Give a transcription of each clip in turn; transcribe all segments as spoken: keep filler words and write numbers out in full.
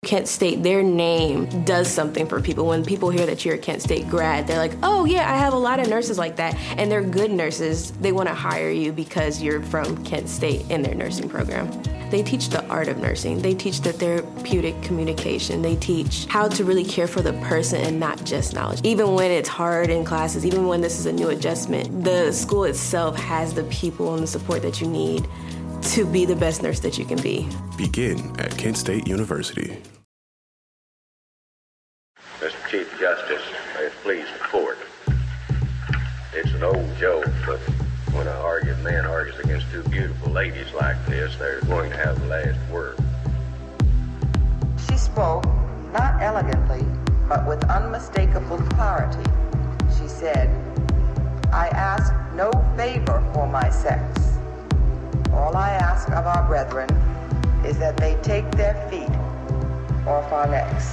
Kent State, their name does something for people. When people hear that you're a Kent State grad, they're like, oh yeah, I have a lot of nurses like that. And they're good nurses. They want to hire you because you're from Kent State in their nursing program. They teach the art of nursing. They teach the therapeutic communication. They teach how to really care for the person and not just knowledge. Even when it's hard in classes, even when this is a new adjustment, the school itself has the people and the support that you need to be the best nurse that you can be. Begin at Kent State University. Mister Chief Justice, may it please the court. It's an old joke, but when an argued man argues against two beautiful ladies like this, they're going to have the last word. She spoke, not elegantly, but with unmistakable clarity. She said, I ask no favor for my sex. All I ask of our brethren is that they take their feet off our necks.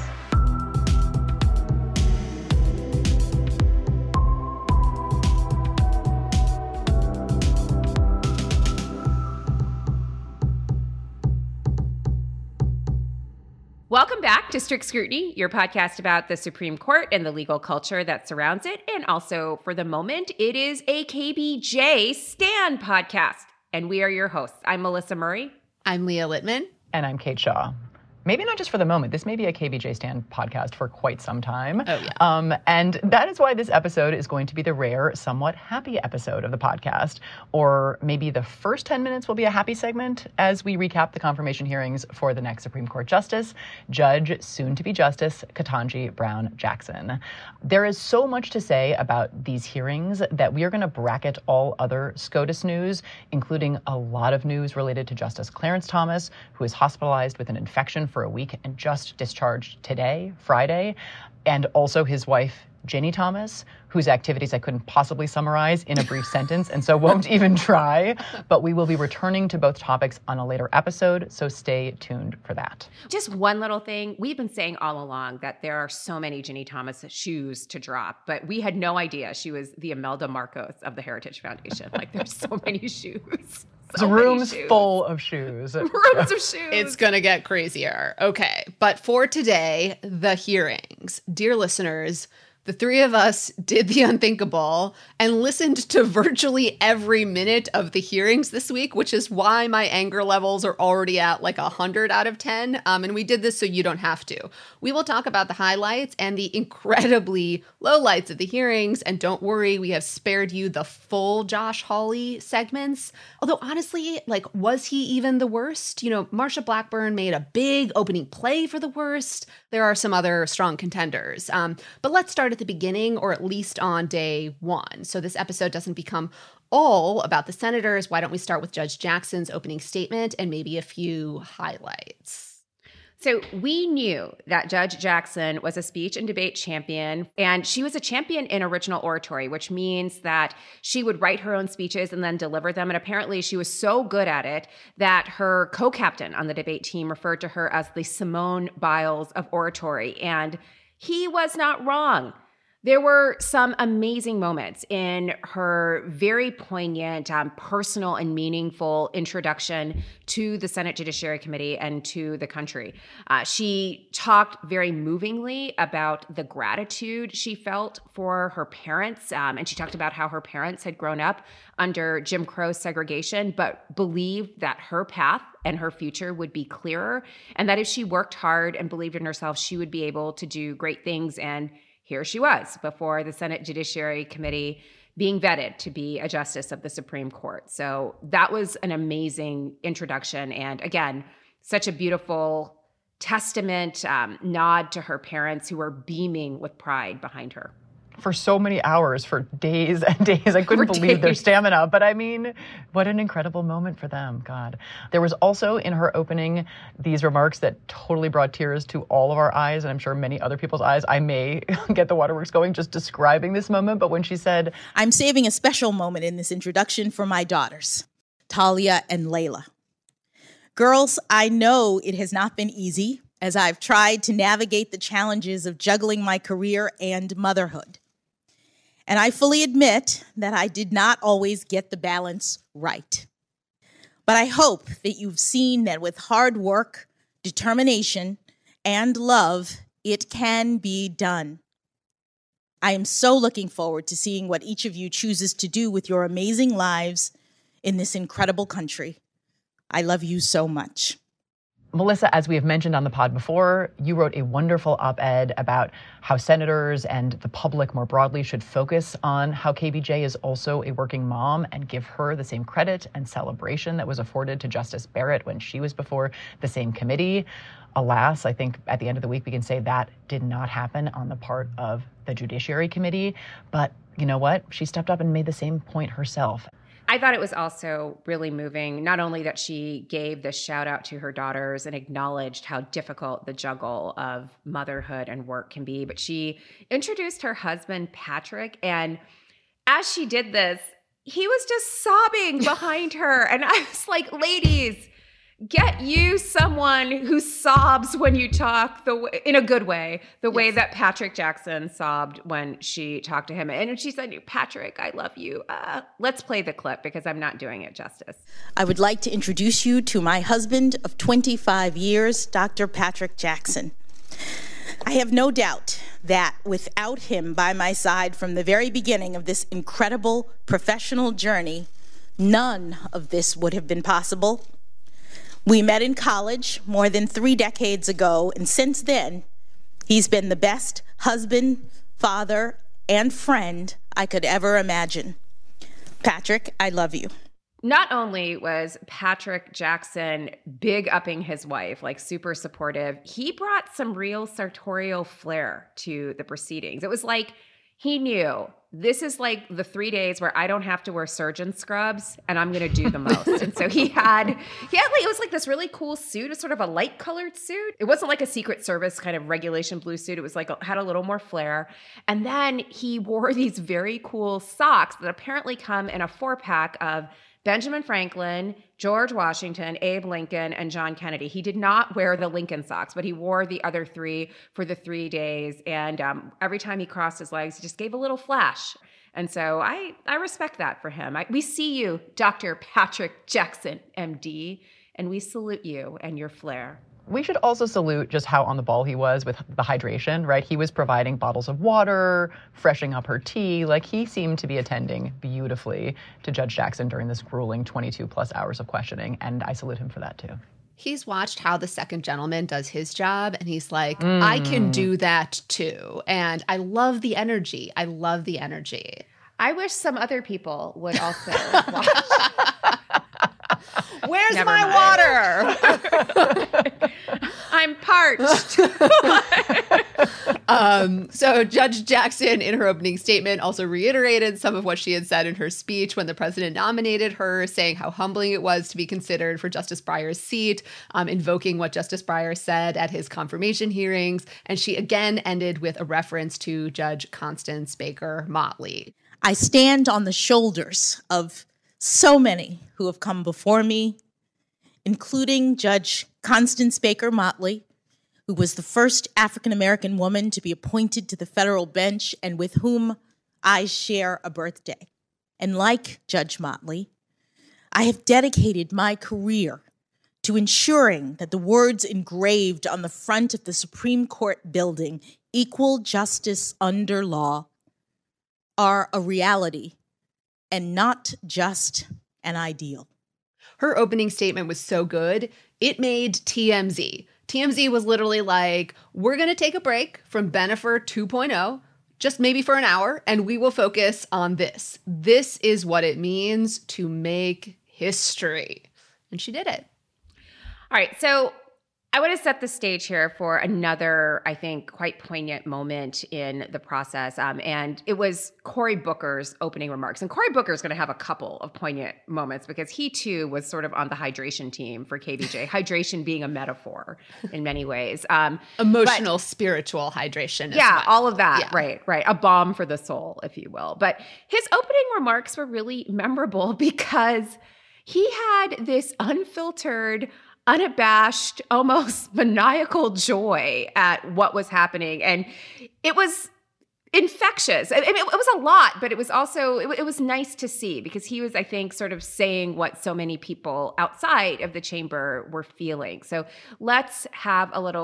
Welcome back to Strict Scrutiny, your podcast about the Supreme Court and the legal culture that surrounds it. And also, for the moment, it is a K B J Stan podcast. And we are your hosts. I'm Melissa Murray. I'm Leah Littman. And I'm Kate Shaw. Maybe not just for the moment. This may be a K B J Stan podcast for quite some time. Oh, yeah. Um, and that is why this episode is going to be the rare, somewhat happy episode of the podcast. Or maybe the first ten minutes will be a happy segment as we recap the confirmation hearings for the next Supreme Court Justice, Judge, soon-to-be Justice, Ketanji Brown Jackson. There is so much to say about these hearings that we are going to bracket all other SCOTUS news, including a lot of news related to Justice Clarence Thomas, who is hospitalized with an infection for a week and just discharged today, Friday, and also his wife, Ginny Thomas, whose activities I couldn't possibly summarize in a brief sentence, and so won't even try. But we will be returning to both topics on a later episode, so stay tuned for that. Just one little thing. We've been saying all along that there are so many Ginny Thomas shoes to drop, but we had no idea she was the Imelda Marcos of the Heritage Foundation. Like, there's so many shoes. So rooms full of shoes. Rooms of shoes. It's going to get crazier. Okay. But for today, the hearings. Dear listeners, the three of us did the unthinkable and listened to virtually every minute of the hearings this week, which is why my anger levels are already at like one hundred out of ten. Um, and we did this so you don't have to. We will talk about the highlights and the incredibly lowlights of the hearings. And don't worry, we have spared you the full Josh Hawley segments. Although honestly, like, was he even the worst? You know, Marsha Blackburn made a big opening play for the worst. There are some other strong contenders. Um, but let's start at the beginning, or at least on day one. So this episode doesn't become all about the senators. Why don't we start with Judge Jackson's opening statement and maybe a few highlights? So we knew that Judge Jackson was a speech and debate champion, and she was a champion in original oratory, which means that she would write her own speeches and then deliver them. And apparently she was so good at it that her co-captain on the debate team referred to her as the Simone Biles of oratory. And he was not wrong. There were some amazing moments in her very poignant, um, personal and meaningful introduction to the Senate Judiciary Committee and to the country. Uh, she talked very movingly about the gratitude she felt for her parents, um, and she talked about how her parents had grown up under Jim Crow segregation, but believed that her path and her future would be clearer, and that if she worked hard and believed in herself, she would be able to do great things. And here she was before the Senate Judiciary Committee being vetted to be a justice of the Supreme Court. So that was an amazing introduction. And again, such a beautiful testament, um, nod to her parents who were beaming with pride behind her. For so many hours, for days and days. I couldn't For believe days. their stamina. But I mean, what an incredible moment for them. God. There was also in her opening these remarks that totally brought tears to all of our eyes, and I'm sure many other people's eyes. I may get the waterworks going just describing this moment. But when she said, I'm saving a special moment in this introduction for my daughters, Talia and Layla. Girls, I know it has not been easy as I've tried to navigate the challenges of juggling my career and motherhood. And I fully admit that I did not always get the balance right. But I hope that you've seen that with hard work, determination, and love, it can be done. I am so looking forward to seeing what each of you chooses to do with your amazing lives in this incredible country. I love you so much. Melissa, as we have mentioned on the pod before, you wrote a wonderful op-ed about how senators and the public more broadly should focus on how K B J is also a working mom and give her the same credit and celebration that was afforded to Justice Barrett when she was before the same committee. Alas, I think at the end of the week, we can say that did not happen on the part of the Judiciary Committee. But you know what? She stepped up and made the same point herself. I thought it was also really moving, not only that she gave this shout out to her daughters and acknowledged how difficult the juggle of motherhood and work can be, but she introduced her husband, Patrick. And as she did this, he was just sobbing behind her. And I was like, ladies, get you someone who sobs when you talk the way, in a good way, the yes. way that Patrick Jackson sobbed when she talked to him. And she said, Patrick, I love you. Uh, let's play the clip because I'm not doing it justice. I would like to introduce you to my husband of twenty-five years, Doctor Patrick Jackson. I have no doubt that without him by my side from the very beginning of this incredible professional journey, none of this would have been possible. We met in college more than three decades ago, and since then, he's been the best husband, father, and friend I could ever imagine. Patrick, I love you. Not only was Patrick Jackson big-upping his wife, like super supportive, he brought some real sartorial flair to the proceedings. It was like he knew this is like the three days where I don't have to wear surgeon scrubs and I'm going to do the most. And so he had, he had like, it was like this really cool suit. It was sort of a light colored suit. It wasn't like a Secret Service kind of regulation blue suit. It was like, had a little more flair. And then he wore these very cool socks that apparently come in a four pack of Benjamin Franklin, George Washington, Abe Lincoln, and John Kennedy. He did not wear the Lincoln socks, but he wore the other three for the three days. And um, every time he crossed his legs, he just gave a little flash. And so I, I respect that for him. I, we see you, Doctor Patrick Jackson, M D, and we salute you and your flair. We should also salute just how on the ball he was with the hydration, right? He was providing bottles of water, freshening up her tea. Like, he seemed to be attending beautifully to Judge Jackson during this grueling twenty-two plus hours of questioning. And I salute him for that, too. He's watched how the second gentleman does his job, and he's like, mm. I can do that, too. And I love the energy. I love the energy. I wish some other people would also watch. Where's Never my mind. Water? I'm parched. um, so Judge Jackson, in her opening statement, also reiterated some of what she had said in her speech when the president nominated her, saying how humbling it was to be considered for Justice Breyer's seat, um, invoking what Justice Breyer said at his confirmation hearings. And she again ended with a reference to Judge Constance Baker Motley. I stand on the shoulders of so many who have come before me, including Judge Constance Baker Motley, who was the first African-American woman to be appointed to the federal bench and with whom I share a birthday. And like Judge Motley, I have dedicated my career to ensuring that the words engraved on the front of the Supreme Court building, equal justice under law, are a reality and not just an ideal. Her opening statement was so good, it made T M Z. T M Z was literally like, we're going to take a break from Bennifer two point oh, just maybe for an hour, and we will focus on this. This is what it means to make history. And she did it. All right, so I want to set the stage here for another, I think, quite poignant moment in the process. Um, and it was Cory Booker's opening remarks. And Cory Booker is going to have a couple of poignant moments because he, too, was sort of on the hydration team for K B J. Hydration being a metaphor in many ways. Um, Emotional, but, spiritual hydration. Yeah, well. all of that. Yeah. Right, right. A balm for the soul, if you will. But his opening remarks were really memorable because he had this unfiltered, unabashed, almost maniacal joy at what was happening. And it was infectious. I mean, it was a lot, but it was also, it, it was nice to see because he was, I think, sort of saying what so many people outside of the chamber were feeling. So let's have a little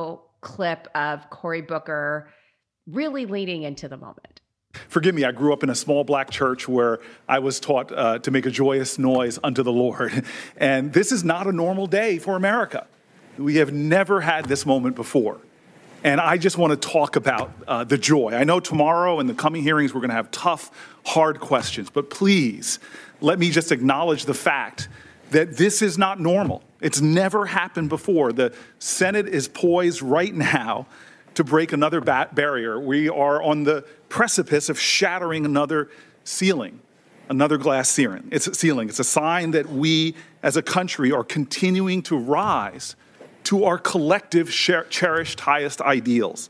clip of Cory Booker really leaning into the moment. Forgive me, I grew up in a small black church where I was taught uh, to make a joyous noise unto the Lord. And this is not a normal day for America. We have never had this moment before. And I just want to talk about uh, the joy. I know tomorrow in the coming hearings we're going to have tough, hard questions. But please, let me just acknowledge the fact that this is not normal. It's never happened before. The Senate is poised right now to break another ba- barrier. We are on the precipice of shattering another ceiling, another glass ceiling. It's a ceiling. It's a sign that we as a country are continuing to rise to our collective cher- cherished highest ideals.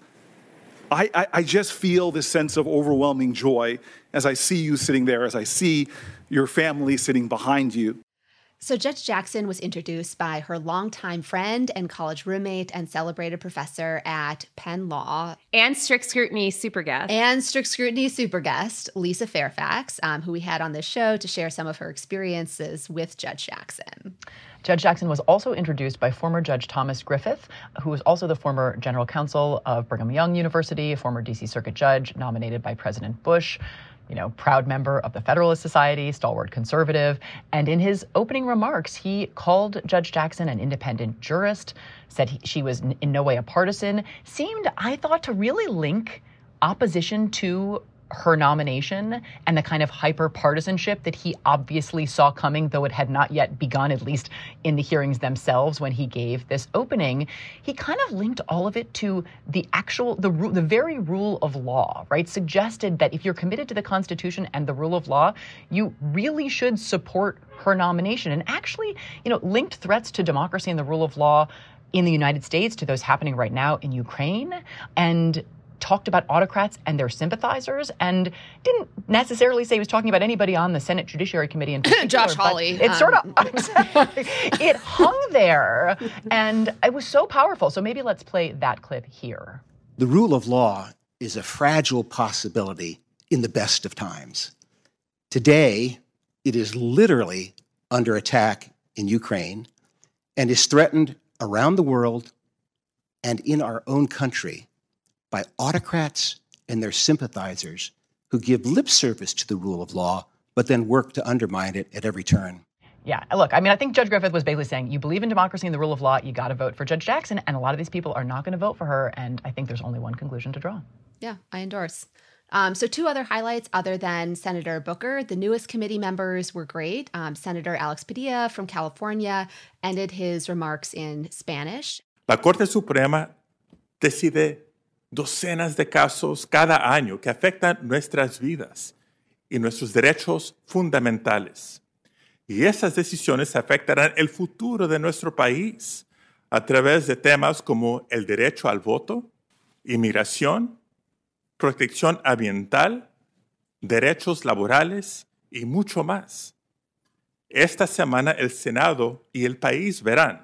I, I, I just feel this sense of overwhelming joy as I see you sitting there, as I see your family sitting behind you. So Judge Jackson was introduced by her longtime friend and college roommate and celebrated professor at Penn Law. And Strict Scrutiny super guest. And Strict Scrutiny super guest, Lisa Fairfax, um, who we had on this show to share some of her experiences with Judge Jackson. Judge Jackson was also introduced by former Judge Thomas Griffith, who was also the former general counsel of Brigham Young University, a former D C Circuit judge nominated by President Bush, you know, proud member of the Federalist Society, stalwart conservative. And in his opening remarks, he called Judge Jackson an independent jurist, said he, she was in no way a partisan, seemed, I thought, to really link opposition to her nomination and the kind of hyper-partisanship that he obviously saw coming, though it had not yet begun, at least in the hearings themselves when he gave this opening. He kind of linked all of it to the actual, the, the very rule of law, right? Suggested that if you're committed to the Constitution and the rule of law, you really should support her nomination. And actually, you know, linked threats to democracy and the rule of law in the United States to those happening right now in Ukraine, and talked about autocrats and their sympathizers, and didn't necessarily say he was talking about anybody on the Senate Judiciary Committee in particular. Josh Hawley. It um. sort of, it hung there, and it was so powerful. So maybe let's play that clip here. The rule of law is a fragile possibility in the best of times. Today, it is literally under attack in Ukraine and is threatened around the world and in our own country by autocrats and their sympathizers who give lip service to the rule of law, but then work to undermine it at every turn. Yeah, look, I mean, I think Judge Griffith was basically saying, you believe in democracy and the rule of law, you got to vote for Judge Jackson, and a lot of these people are not going to vote for her, and I think there's only one conclusion to draw. Yeah, I endorse. Um, so two other highlights other than Senator Booker. The newest committee members were great. Um, Senator Alex Padilla from California ended his remarks in Spanish. La Corte Suprema decide docenas de casos cada año que afectan nuestras vidas y nuestros derechos fundamentales. Y esas decisiones afectarán el futuro de nuestro país a través de temas como el derecho al voto, inmigración, protección ambiental, derechos laborales y mucho más. Esta semana el Senado y el país verán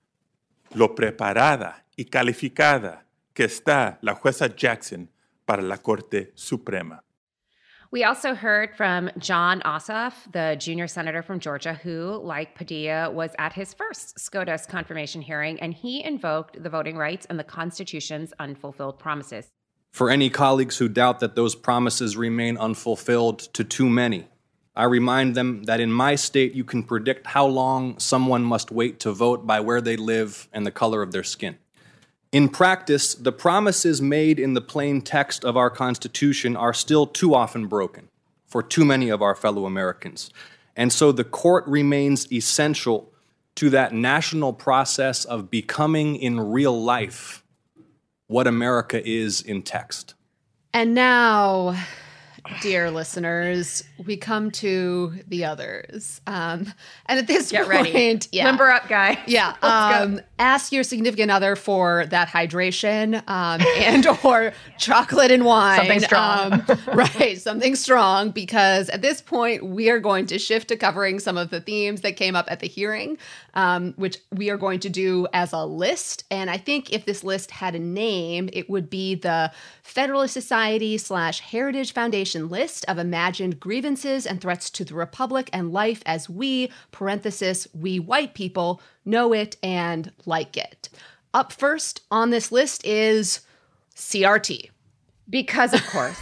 lo preparada y calificada que está la jueza Jackson para la Corte Suprema. We also heard from Jon Ossoff, the junior senator from Georgia, who, like Padilla, was at his first SCOTUS confirmation hearing, and he invoked the voting rights and the Constitution's unfulfilled promises. For any colleagues who doubt that those promises remain unfulfilled to too many, I remind them that in my state you can predict how long someone must wait to vote by where they live and the color of their skin. In practice, the promises made in the plain text of our Constitution are still too often broken for too many of our fellow Americans. And so the court remains essential to that national process of becoming in real life what America is in text. And now, dear listeners, we come to the others. Um, and at this Get point, ready. yeah. Limber up, guy. Yeah. Um, ask your significant other for that hydration um, and or chocolate and wine. Something strong. Um, right. Something strong, because at this point, we are going to shift to covering some of the themes that came up at the hearing, um, which we are going to do as a list. And I think if this list had a name, it would be the Federalist Society slash Heritage Foundation list of imagined grievances and threats to the Republic and life as we, parenthesis, we white people, know it and like it. Up first on this list is C R T. Because, of course.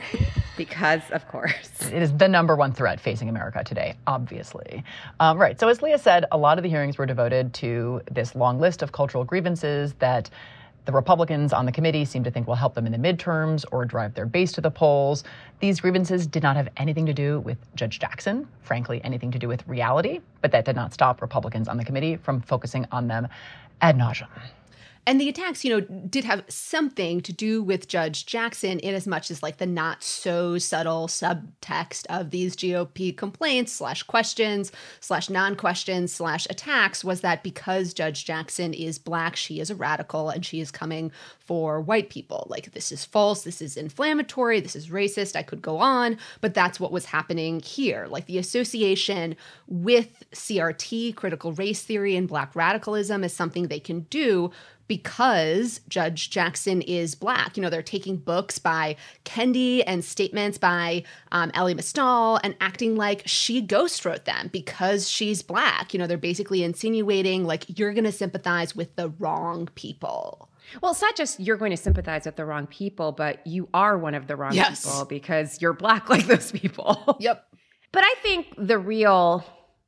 Because, of course. It is the number one threat facing America today, obviously. Um, right. So as Leah said, a lot of the hearings were devoted to this long list of cultural grievances that the Republicans on the committee seem to think will help them in the midterms or drive their base to the polls. These grievances did not have anything to do with Judge Jackson, frankly, anything to do with reality, but that did not stop Republicans on the committee from focusing on them ad nauseum. And the attacks, you know, did have something to do with Judge Jackson in as much as like the not so subtle subtext of these G O P complaints slash questions slash non-questions slash attacks was that because Judge Jackson is Black, she is a radical and she is coming for white people. Like, this is false, this is inflammatory, this is racist, I could go on, but that's what was happening here. Like, the association with C R T, critical race theory, and Black radicalism is something they can do because Judge Jackson is Black. You know, they're taking books by Kendi and statements by um, Elie Mystal and acting like she ghost wrote them because she's Black. You know, they're basically insinuating like you're going to sympathize with the wrong people. Well, it's not just you're going to sympathize with the wrong people, but you are one of the wrong yes. people because you're Black like those people. Yep. But I think the real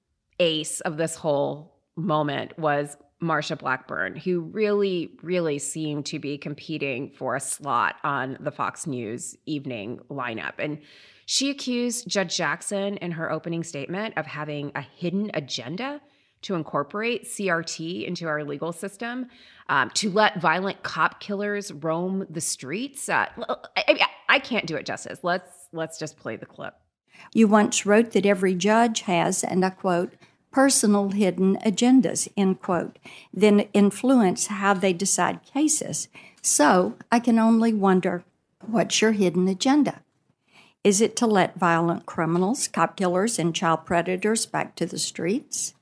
ace of this whole moment was Marsha Blackburn, who really, really seemed to be competing for a slot on the Fox News evening lineup. And she accused Judge Jackson in her opening statement of having a hidden agenda to incorporate C R T into our legal system, um, to let violent cop killers roam the streets. Uh, I, I can't do it justice. Let's let's just play the clip. You once wrote that every judge has, and I quote, personal hidden agendas, end quote, then influence how they decide cases. So I can only wonder, what's your hidden agenda? Is it to let violent criminals, cop killers, and child predators back to the streets?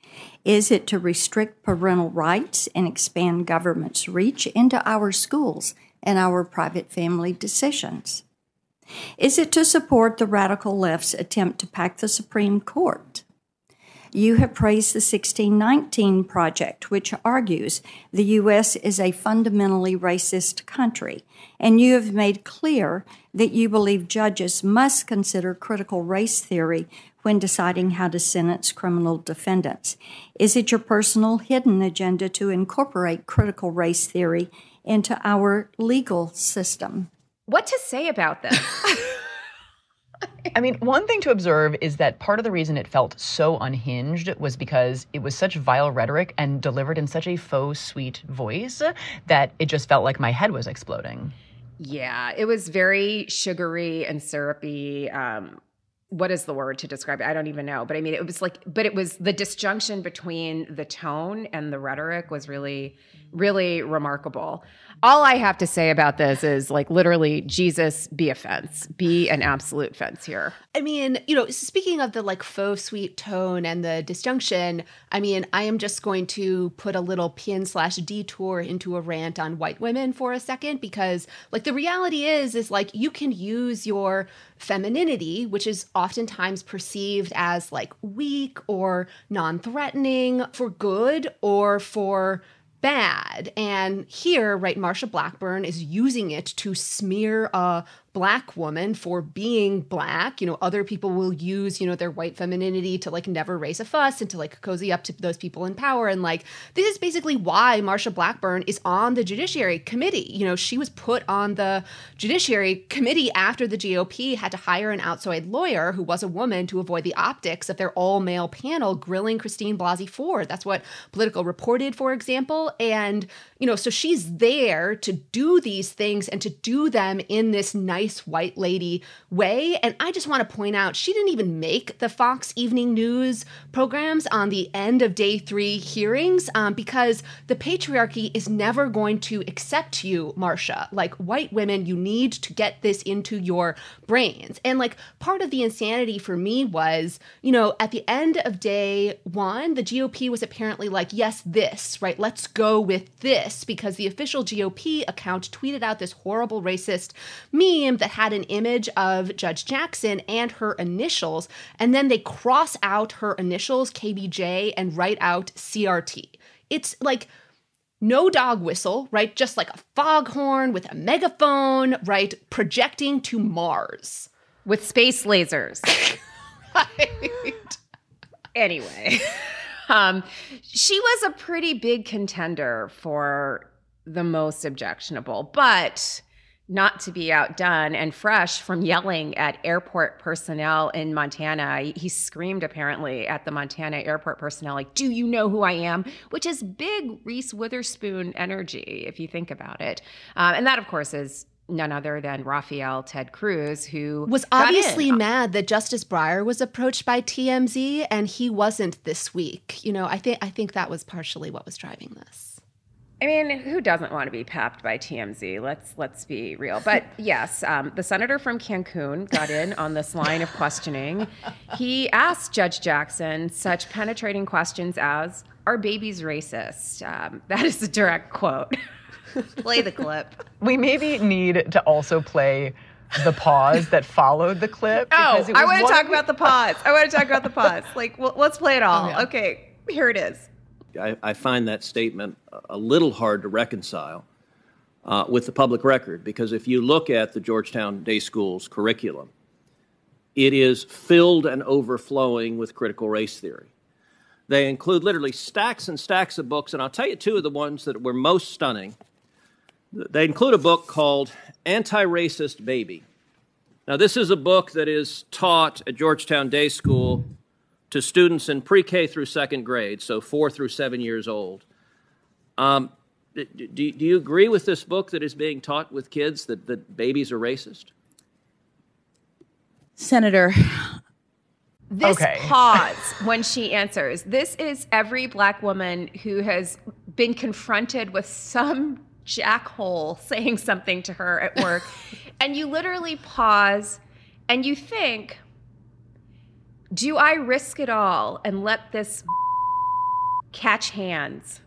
Is it to restrict parental rights and expand government's reach into our schools and our private family decisions? Is it to support the radical left's attempt to pack the Supreme Court? You have praised the sixteen nineteen Project, which argues the U S is a fundamentally racist country, and you have made clear that you believe judges must consider critical race theory when deciding how to sentence criminal defendants. Is it your personal hidden agenda to incorporate critical race theory into our legal system? What to say about this? I mean, one thing to observe is that part of the reason it felt so unhinged was because it was such vile rhetoric and delivered in such a faux sweet voice that it just felt like my head was exploding. Yeah, it was very sugary and syrupy. Um, what is the word to describe it? I don't even know. But I mean, it was like, but it was the disjunction between the tone and the rhetoric was really, really remarkable. All I have to say about this is like literally, Jesus, be a fence, be an absolute fence here. I mean, you know, speaking of the like faux sweet tone and the disjunction, I mean, I am just going to put a little pin slash detour into a rant on white women for a second, because like the reality is, is like you can use your femininity, which is oftentimes perceived as like weak or non-threatening, for good or for bad. And here, right, Marsha Blackburn is using it to smear a Black woman for being Black. You know, other people will use, you know, their white femininity to like never raise a fuss and to like cozy up to those people in power. And like, this is basically why Marsha Blackburn is on the Judiciary Committee. You know, she was put on the Judiciary Committee after the G O P had to hire an outside lawyer who was a woman to avoid the optics of their all-male panel grilling Christine Blasey Ford. That's what Politico reported, for example. And, you know, so she's there to do these things and to do them in this nice white lady way. And I just want to point out, she didn't even make the Fox Evening News programs on the end of day three hearings um, because the patriarchy is never going to accept you, Marsha. Like, white women, you need to get this into your brains. And like, part of the insanity for me was, you know, at the end of day one, the G O P was apparently like, yes, this, right? Let's go with this, because the official G O P account tweeted out this horrible racist meme that had an image of Judge Jackson and her initials, and then they cross out her initials, K B J, and write out C R T. It's like, no dog whistle, right? Just like a foghorn with a megaphone, right? Projecting to Mars. With space lasers. Right. Anyway, um, she was a pretty big contender for the most objectionable, but not to be outdone and fresh from yelling at airport personnel in Montana. He screamed apparently at the Montana airport personnel, like, do you know who I am? Which is big Reese Witherspoon energy, if you think about it. Um, and that, of course, is none other than Rafael Ted Cruz, who was obviously mad that Justice Breyer was approached by T M Z and he wasn't this week. You know, I think I think that was partially what was driving this. I mean, who doesn't want to be papped by T M Z? Let's let's be real. But yes, um, the senator from Cancun got in on this line of questioning. He asked Judge Jackson such penetrating questions as, "Are babies racist?" Um, that is a direct quote. Play the clip. We maybe need to also play the pause that followed the clip. Oh, I want to talk about the pause. I want to talk about the pause. Like, well, let's play it all. Oh, yeah. Okay, here it is. I, I find that statement a little hard to reconcile uh, with the public record, because if you look at the Georgetown Day School's curriculum, it is filled and overflowing with critical race theory. They include literally stacks and stacks of books, and I'll tell you two of the ones that were most stunning. They include a book called Anti-Racist Baby. Now, this is a book that is taught at Georgetown Day School to students in pre-K through second grade, so four through seven years old. Um, do, do you agree with this book that is being taught with kids, that, that babies are racist? Senator. This okay. pause when she answers. This is every Black woman who has been confronted with some jackhole saying something to her at work. And you literally pause and you think, do I risk it all and let this catch hands?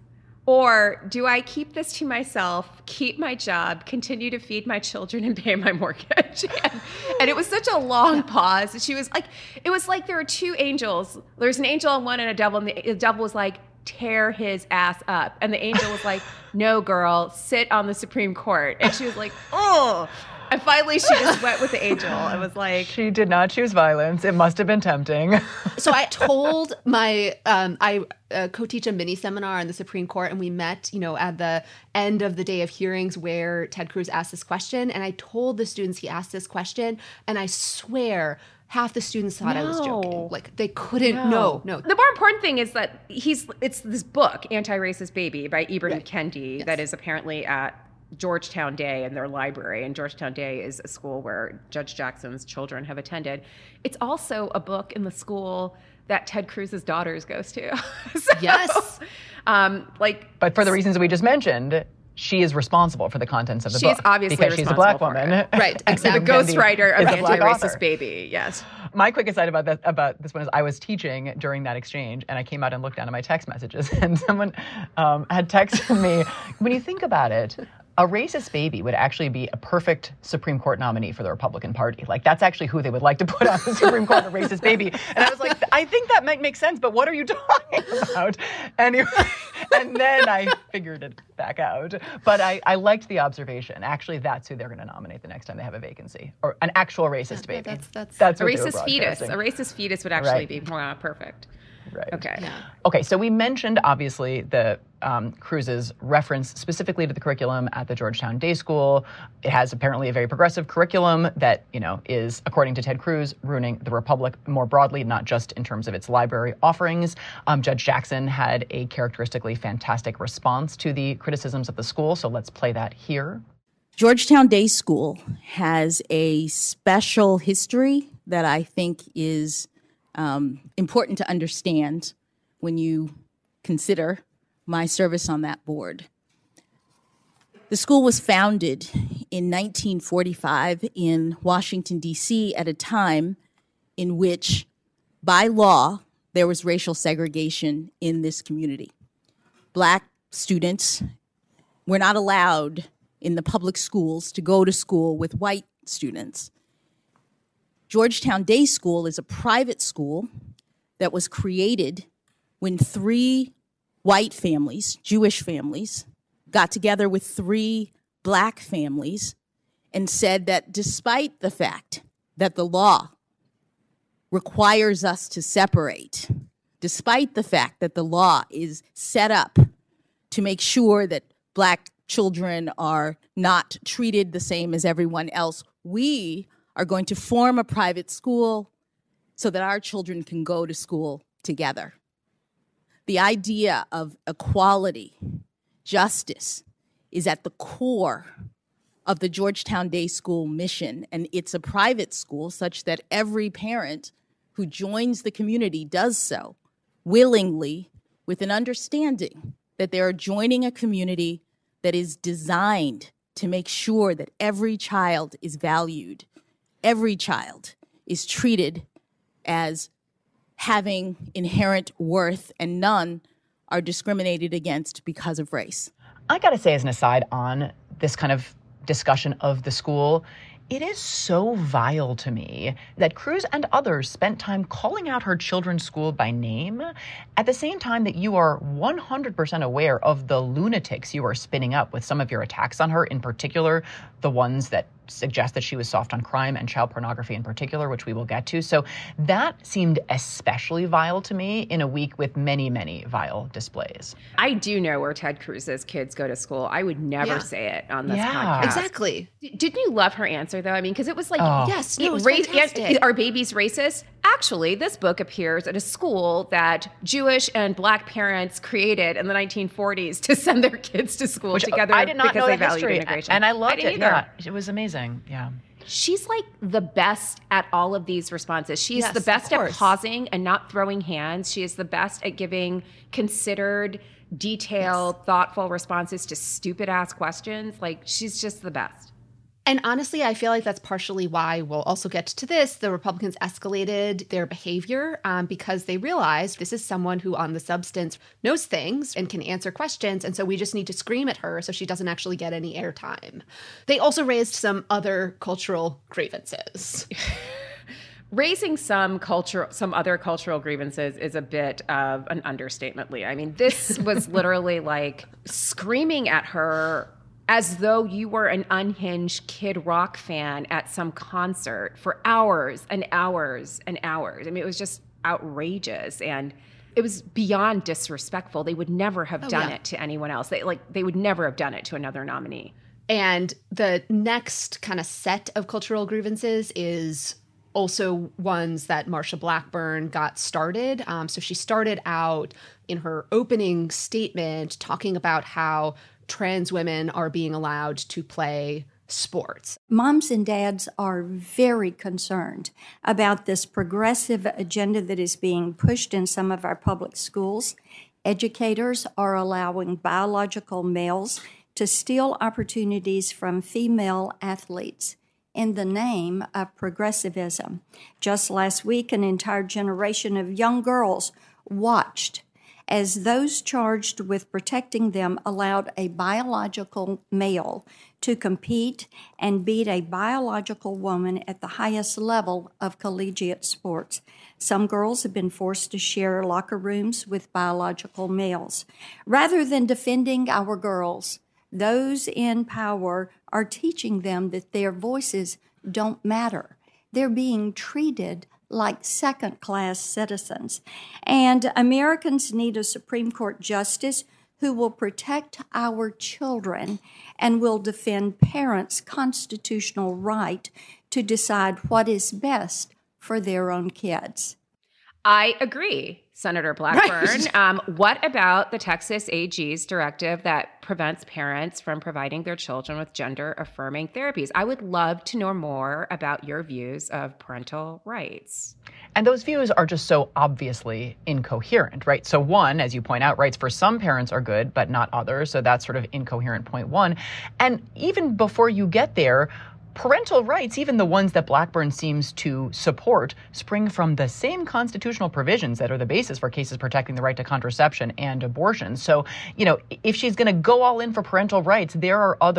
Or do I keep this to myself, keep my job, continue to feed my children and pay my mortgage? and, and it was such a long pause. She was like, it was like there were two angels. There's an angel on one and a devil, and the, the devil was like, tear his ass up. And the angel was like, no, girl, sit on the Supreme Court. And she was like, oh. And finally, she just went with the angel. It was like... She did not choose violence. It must have been tempting. So I told my... Um, I uh, co-teach a mini seminar on the Supreme Court, and we met, you know, at the end of the day of hearings where Ted Cruz asked this question. And I told the students he asked this question, and I swear... half the students thought no. I was joking. Like, they couldn't, no. no, no. The more important thing is that he's, it's this book, Anti-Racist Baby, by Ibrahim right. Kendi, yes. that is apparently at Georgetown Day in their library. And Georgetown Day is a school where Judge Jackson's children have attended. It's also a book in the school that Ted Cruz's daughters goes to. so, yes. Um, like, but for the reasons we just mentioned, she is responsible for the contents of the she's book. She's obviously because she's a Black woman. Right, exactly. The ghostwriter of Anti-Racist author. Baby, yes. My quick aside about that, about this one is I was teaching during that exchange, and I came out and looked down at my text messages, and someone um, had texted me, when you think about it, a racist baby would actually be a perfect Supreme Court nominee for the Republican Party. Like, that's actually who they would like to put on the Supreme Court, a racist baby. And I was like, I think that might make sense, but what are you talking about? Anyway, and then I figured it back out. But I, I liked the observation. Actually, that's who they're going to nominate the next time they have a vacancy, or an actual racist baby. That's, that's, that's a racist fetus. A racist fetus would actually right. be uh, perfect. Right. Okay. Yeah. Okay, so we mentioned, obviously, the um, Cruz's reference specifically to the curriculum at the Georgetown Day School. It has apparently a very progressive curriculum that, you know, is, according to Ted Cruz, ruining the Republic more broadly, not just in terms of its library offerings. Um, Judge Jackson had a characteristically fantastic response to the criticisms of the school, so let's play that here. Georgetown Day School has a special history that I think is Um, important to understand when you consider my service on that board. The school was founded in nineteen forty-five in Washington, D C at a time in which, by law, there was racial segregation in this community. Black students were not allowed in the public schools to go to school with white students. Georgetown Day School is a private school that was created when three white families, Jewish families, got together with three black families and said that despite the fact that the law requires us to separate, despite the fact that the law is set up to make sure that black children are not treated the same as everyone else, we are going to form a private school so that our children can go to school together. The idea of equality, justice, is at the core of the Georgetown Day School mission, and it's a private school such that every parent who joins the community does so willingly with an understanding that they are joining a community that is designed to make sure that every child is valued, every child is treated as having inherent worth, and none are discriminated against because of race. I gotta say, as an aside on this kind of discussion of the school, it is so vile to me that Cruz and others spent time calling out her children's school by name at the same time that you are one hundred percent aware of the lunatics you are spinning up with some of your attacks on her, in particular, the ones that suggest that she was soft on crime and child pornography in particular, which we will get to. So that seemed especially vile to me in a week with many, many vile displays. I do know where Ted Cruz's kids go to school. I would never Yeah. say it on this Yeah. podcast. Exactly. D- Didn't you love her answer, though? I mean, because it was like, Oh. Yes, no, it it's ra- fantastic. Are babies racist? Actually, this book appears at a school that Jewish and black parents created in the nineteen forties to send their kids to school Which together I did not because know they the valued history, integration. and I loved didn't it. either. Yeah, it was amazing. Yeah. She's like the best at all of these responses. She's Yes, the of best at course. pausing and not throwing hands. She is the best at giving considered, detailed, thoughtful responses to stupid ass questions. Like, she's just the best. And honestly, I feel like that's partially why we'll also get to this. The Republicans escalated their behavior um, because they realized this is someone who on the substance knows things and can answer questions. And so we just need to scream at her so she doesn't actually get any airtime. They also raised some other cultural grievances. Raising some culture, some other cultural grievances is a bit of an understatement, Lee. I mean, this was literally like screaming at her as though you were an unhinged Kid Rock fan at some concert for hours and hours and hours. I mean, it was just outrageous, and it was beyond disrespectful. They would never have Oh, done yeah. it to anyone else. They like they would never have done it to another nominee. And the next kind of set of cultural grievances is also ones that Marsha Blackburn got started. Um, so she started out in her opening statement talking about how trans women are being allowed to play sports. Moms and dads are very concerned about this progressive agenda that is being pushed in some of our public schools. Educators are allowing biological males to steal opportunities from female athletes in the name of progressivism. Just last week, an entire generation of young girls watched as those charged with protecting them allowed a biological male to compete and beat a biological woman at the highest level of collegiate sports. Some girls have been forced to share locker rooms with biological males. Rather than defending our girls, those in power are teaching them that their voices don't matter. They're being treated like second-class citizens. And Americans need a Supreme Court justice who will protect our children and will defend parents' constitutional right to decide what is best for their own kids. I agree, Senator Blackburn. Right. Um, what about the Texas A G's directive that prevents parents from providing their children with gender-affirming therapies? I would love to know more about your views of parental rights. And those views are just so obviously incoherent, right? So one, as you point out, rights for some parents are good, but not others. So that's sort of incoherent point one. And even before you get there, parental rights, even the ones that Blackburn seems to support, spring from the same constitutional provisions that are the basis for cases protecting the right to contraception and abortion. So, you know, if she's going to go all in for parental rights, there are other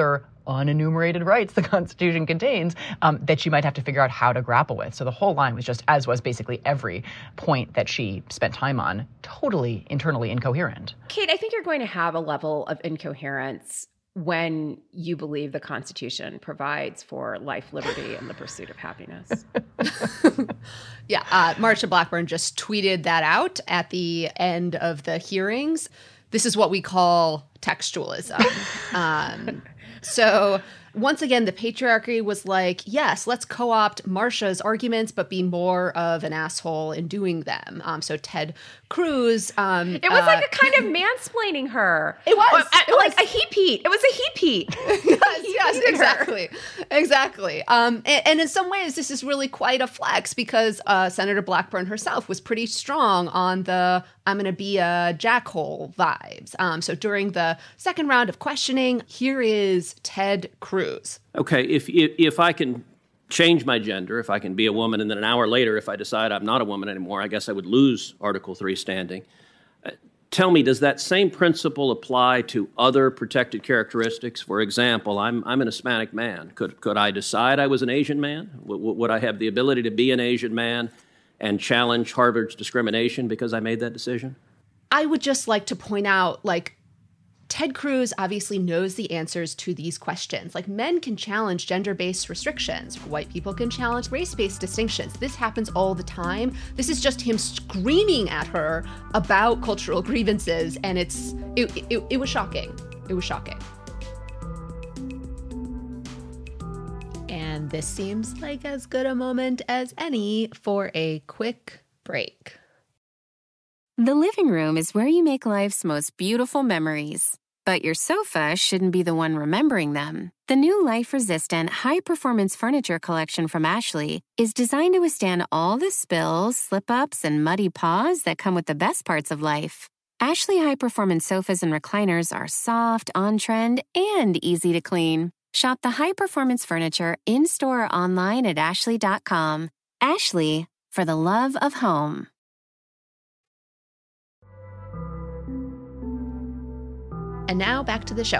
unenumerated rights the Constitution contains um, that she might have to figure out how to grapple with. So the whole line was just, as was basically every point that she spent time on, totally internally incoherent. Kate, I think you're going to have a level of incoherence when you believe the Constitution provides for life, liberty, and the pursuit of happiness. Yeah, uh, Marsha Blackburn just tweeted that out at the end of the hearings. This is what we call textualism. um, so once again, the patriarchy was like, yes, let's co-opt Marsha's arguments, but be more of an asshole in doing them. Um, so Ted Cruz. Um, it was uh, like a kind of mansplaining her. It was. Or, it like was. a heap heat. It was a heap heat. yes, yes, exactly. Exactly. Um, and, and in some ways, this is really quite a flex because uh, Senator Blackburn herself was pretty strong on the I'm going to be a jackhole vibes. Um, so during the second round of questioning, here is Ted Cruz. Okay, if, if if I can change my gender, if I can be a woman, and then an hour later, if I decide I'm not a woman anymore, I guess I would lose Article three standing. Uh, tell me, does that same principle apply to other protected characteristics? For example, I'm I'm an Hispanic man. Could could I decide I was an Asian man? W- would I have the ability to be an Asian man and challenge Harvard's discrimination because I made that decision? I would just like to point out, like, Ted Cruz obviously knows the answers to these questions. Like, men can challenge gender-based restrictions. White people can challenge race-based distinctions. This happens all the time. This is just him screaming at her about cultural grievances, and it's it, it, it was shocking. It was shocking. And this seems like as good a moment as any for a quick break. The living room is where you make life's most beautiful memories. But your sofa shouldn't be the one remembering them. The new life-resistant, high-performance furniture collection from Ashley is designed to withstand all the spills, slip-ups, and muddy paws that come with the best parts of life. Ashley high-performance sofas and recliners are soft, on-trend, and easy to clean. Shop the high-performance furniture in-store or online at ashley dot com. Ashley, for the love of home. And now back to the show.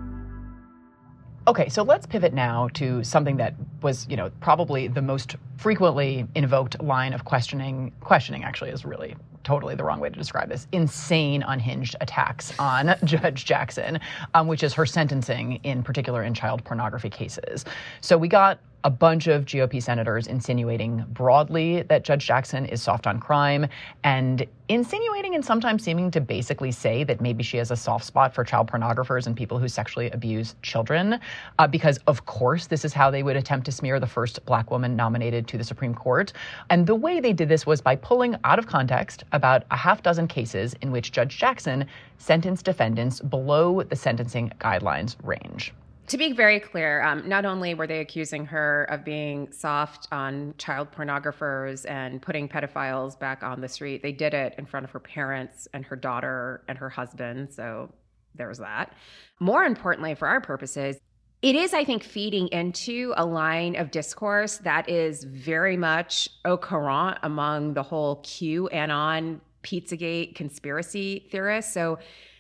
Okay, so let's pivot now to something that was, you know, probably the most frequently invoked line of questioning. Questioning actually is really totally the wrong way to describe this. Insane, unhinged attacks on Judge Jackson, um, which is her sentencing, in particular in child pornography cases. So we got a bunch of G O P senators insinuating broadly that Judge Jackson is soft on crime, and insinuating and sometimes seeming to basically say that maybe she has a soft spot for child pornographers and people who sexually abuse children, uh, because of course this is how they would attempt to smear the first Black woman nominated to the Supreme Court. And the way they did this was by pulling out of context about a half dozen cases in which Judge Jackson sentenced defendants below the sentencing guidelines range. To be very clear, um, not only were they accusing her of being soft on child pornographers and putting pedophiles back on the street, they did it in front of her parents and her daughter and her husband. So there was that. More importantly, for our purposes, it is, I think, feeding into a line of discourse that is very much au courant among the whole QAnon, Pizzagate conspiracy theorists. So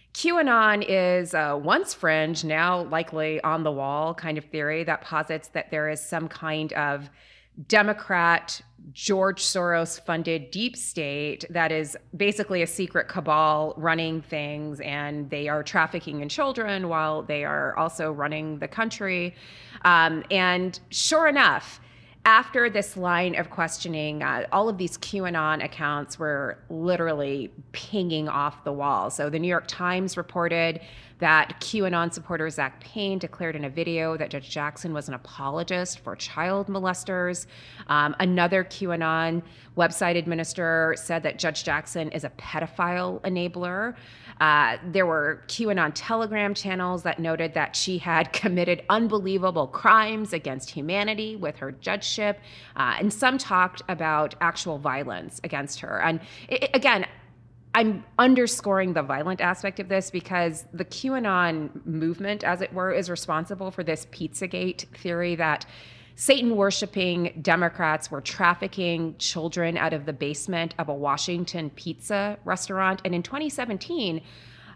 QAnon is a once fringe, now likely on the wall kind of theory that posits that there is some kind of Democrat, George Soros funded deep state that is basically a secret cabal running things, and they are trafficking in children while they are also running the country. Um, and sure enough, after this line of questioning, uh, all of these QAnon accounts were literally pinging off the wall. So the New York Times reported that QAnon supporter Zach Payne declared in a video that Judge Jackson was an apologist for child molesters. Um, another QAnon website administrator said that Judge Jackson is a pedophile enabler. Uh, there were QAnon Telegram channels that noted that she had committed unbelievable crimes against humanity with her judgeship, uh, and some talked about actual violence against her. And it, again, I'm underscoring the violent aspect of this because the QAnon movement, as it were, is responsible for this Pizzagate theory that Satan-worshiping Democrats were trafficking children out of the basement of a Washington pizza restaurant. And in twenty seventeen,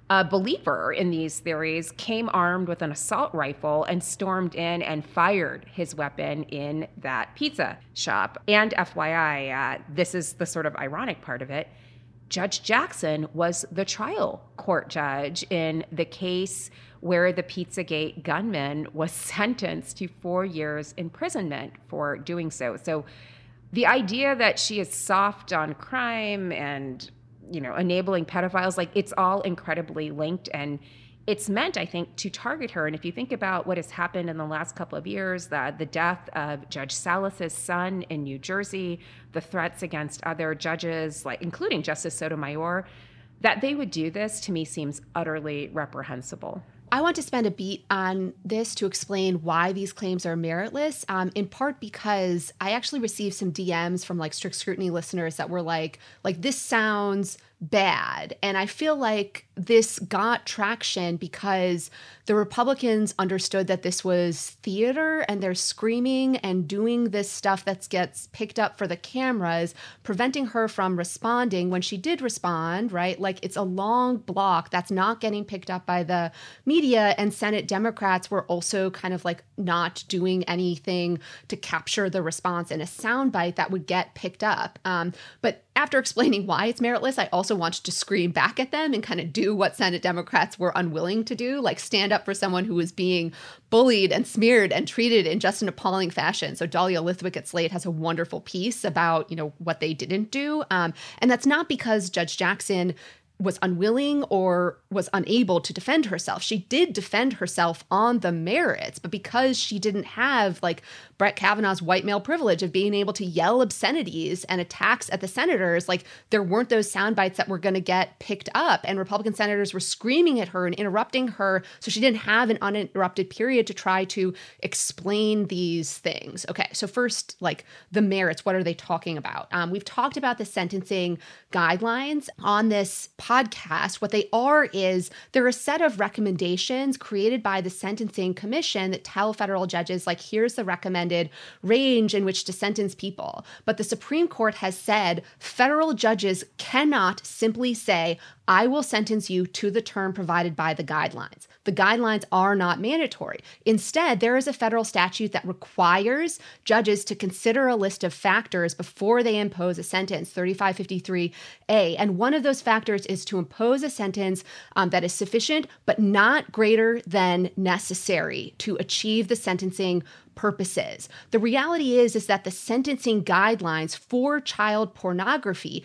a believer in these theories, came armed with an assault rifle and stormed in and fired his weapon in that pizza shop. And F Y I, uh, this is the sort of ironic part of it, Judge Jackson was the trial court judge in the case where the Pizzagate gunman was sentenced to four years imprisonment for doing so. So the idea that she is soft on crime and, you know, enabling pedophiles, like, it's all incredibly linked, and it's meant, I think, to target her. And if you think about what has happened in the last couple of years, the, the death of Judge Salas's son in New Jersey, the threats against other judges, like including Justice Sotomayor, that they would do this, to me, seems utterly reprehensible. I want to spend a beat on this to explain why these claims are meritless, um, in part because I actually received some D Ms from like Strict Scrutiny listeners that were like, like, this sounds bad. And I feel like this got traction because the Republicans understood that this was theater, and they're screaming and doing this stuff that gets picked up for the cameras, preventing her from responding when she did respond, right? Like, it's a long block that's not getting picked up by the media, and Senate Democrats were also kind of like not doing anything to capture the response in a soundbite that would get picked up. Um, but after explaining why it's meritless, I also wanted to scream back at them and kind of do what Senate Democrats were unwilling to do, like stand up for someone who was being bullied and smeared and treated in just an appalling fashion. So Dahlia Lithwick at Slate has a wonderful piece about, you know, what they didn't do. Um, and that's not because Judge Jackson was unwilling or was unable to defend herself. She did defend herself on the merits, but because she didn't have like Brett Kavanaugh's white male privilege of being able to yell obscenities and attacks at the senators, like, there weren't those sound bites that were going to get picked up, and Republican senators were screaming at her and interrupting her, so she didn't have an uninterrupted period to try to explain these things. Okay, so first, like, the merits, what are they talking about? Um, we've talked about the sentencing guidelines on this podcast. What they are is they're a set of recommendations created by the Sentencing Commission that tell federal judges, like, here's the recommended range in which to sentence people. But the Supreme Court has said federal judges cannot simply say, I will sentence you to the term provided by the guidelines. The guidelines are not mandatory. Instead, there is a federal statute that requires judges to consider a list of factors before they impose a sentence, thirty-five fifty-three A. And one of those factors is to impose a sentence um, that is sufficient but not greater than necessary to achieve the sentencing purposes. The reality is, is that the sentencing guidelines for child pornography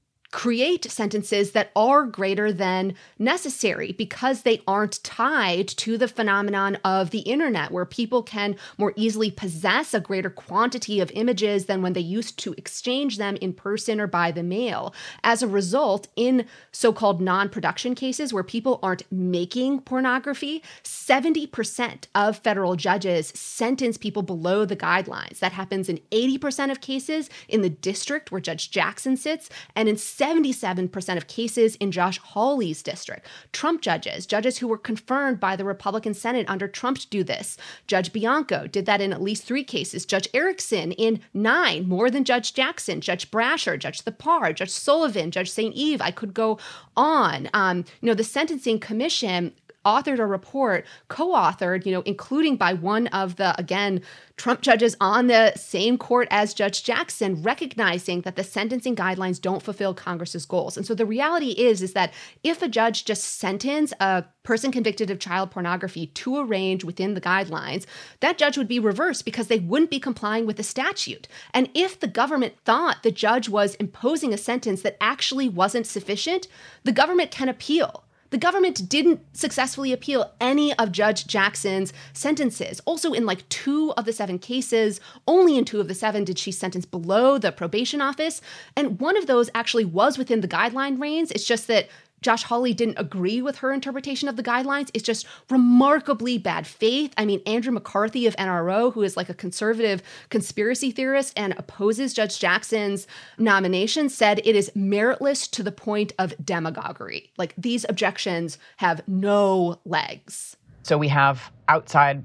create sentences that are greater than necessary because they aren't tied to the phenomenon of the internet, where people can more easily possess a greater quantity of images than when they used to exchange them in person or by the mail. As a result, in so-called non-production cases where people aren't making pornography, seventy percent of federal judges sentence people below the guidelines. That happens in eighty percent of cases in the district where Judge Jackson sits, and in seventy-seven percent of cases in Josh Hawley's district. Trump judges, judges who were confirmed by the Republican Senate under Trump to do this. Judge Bianco did that in at least three cases. Judge Erickson in nine, more than Judge Jackson. Judge Brasher, Judge Thapar, Judge Sullivan, Judge Saint Eve. I could go on. Um, you know, the Sentencing Commission authored a report, co-authored, you know, including by one of the, again, Trump judges on the same court as Judge Jackson, recognizing that the sentencing guidelines don't fulfill Congress's goals. And so the reality is, is that if a judge just sentenced a person convicted of child pornography to a range within the guidelines, that judge would be reversed because they wouldn't be complying with the statute. And if the government thought the judge was imposing a sentence that actually wasn't sufficient, the government can appeal. The government didn't successfully appeal any of Judge Jackson's sentences. Also, in like two of the seven cases, only in two of the seven did she sentence below the probation office. And one of those actually was within the guideline range. It's just that Josh Hawley didn't agree with her interpretation of the guidelines. It's just remarkably bad faith. I mean, Andrew McCarthy of N R O, who is like a conservative conspiracy theorist and opposes Judge Jackson's nomination, said it is meritless to the point of demagoguery. Like, these objections have no legs. So we have outside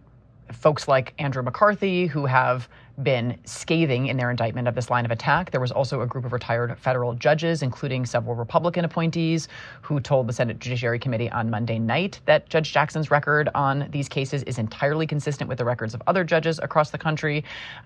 folks like Andrew McCarthy, who have been scathing in their indictment of this line of attack. There was also a group of retired federal judges, including several Republican appointees, who told the Senate Judiciary Committee on Monday night that Judge Jackson's record on these cases is entirely consistent with the records of other judges across the country.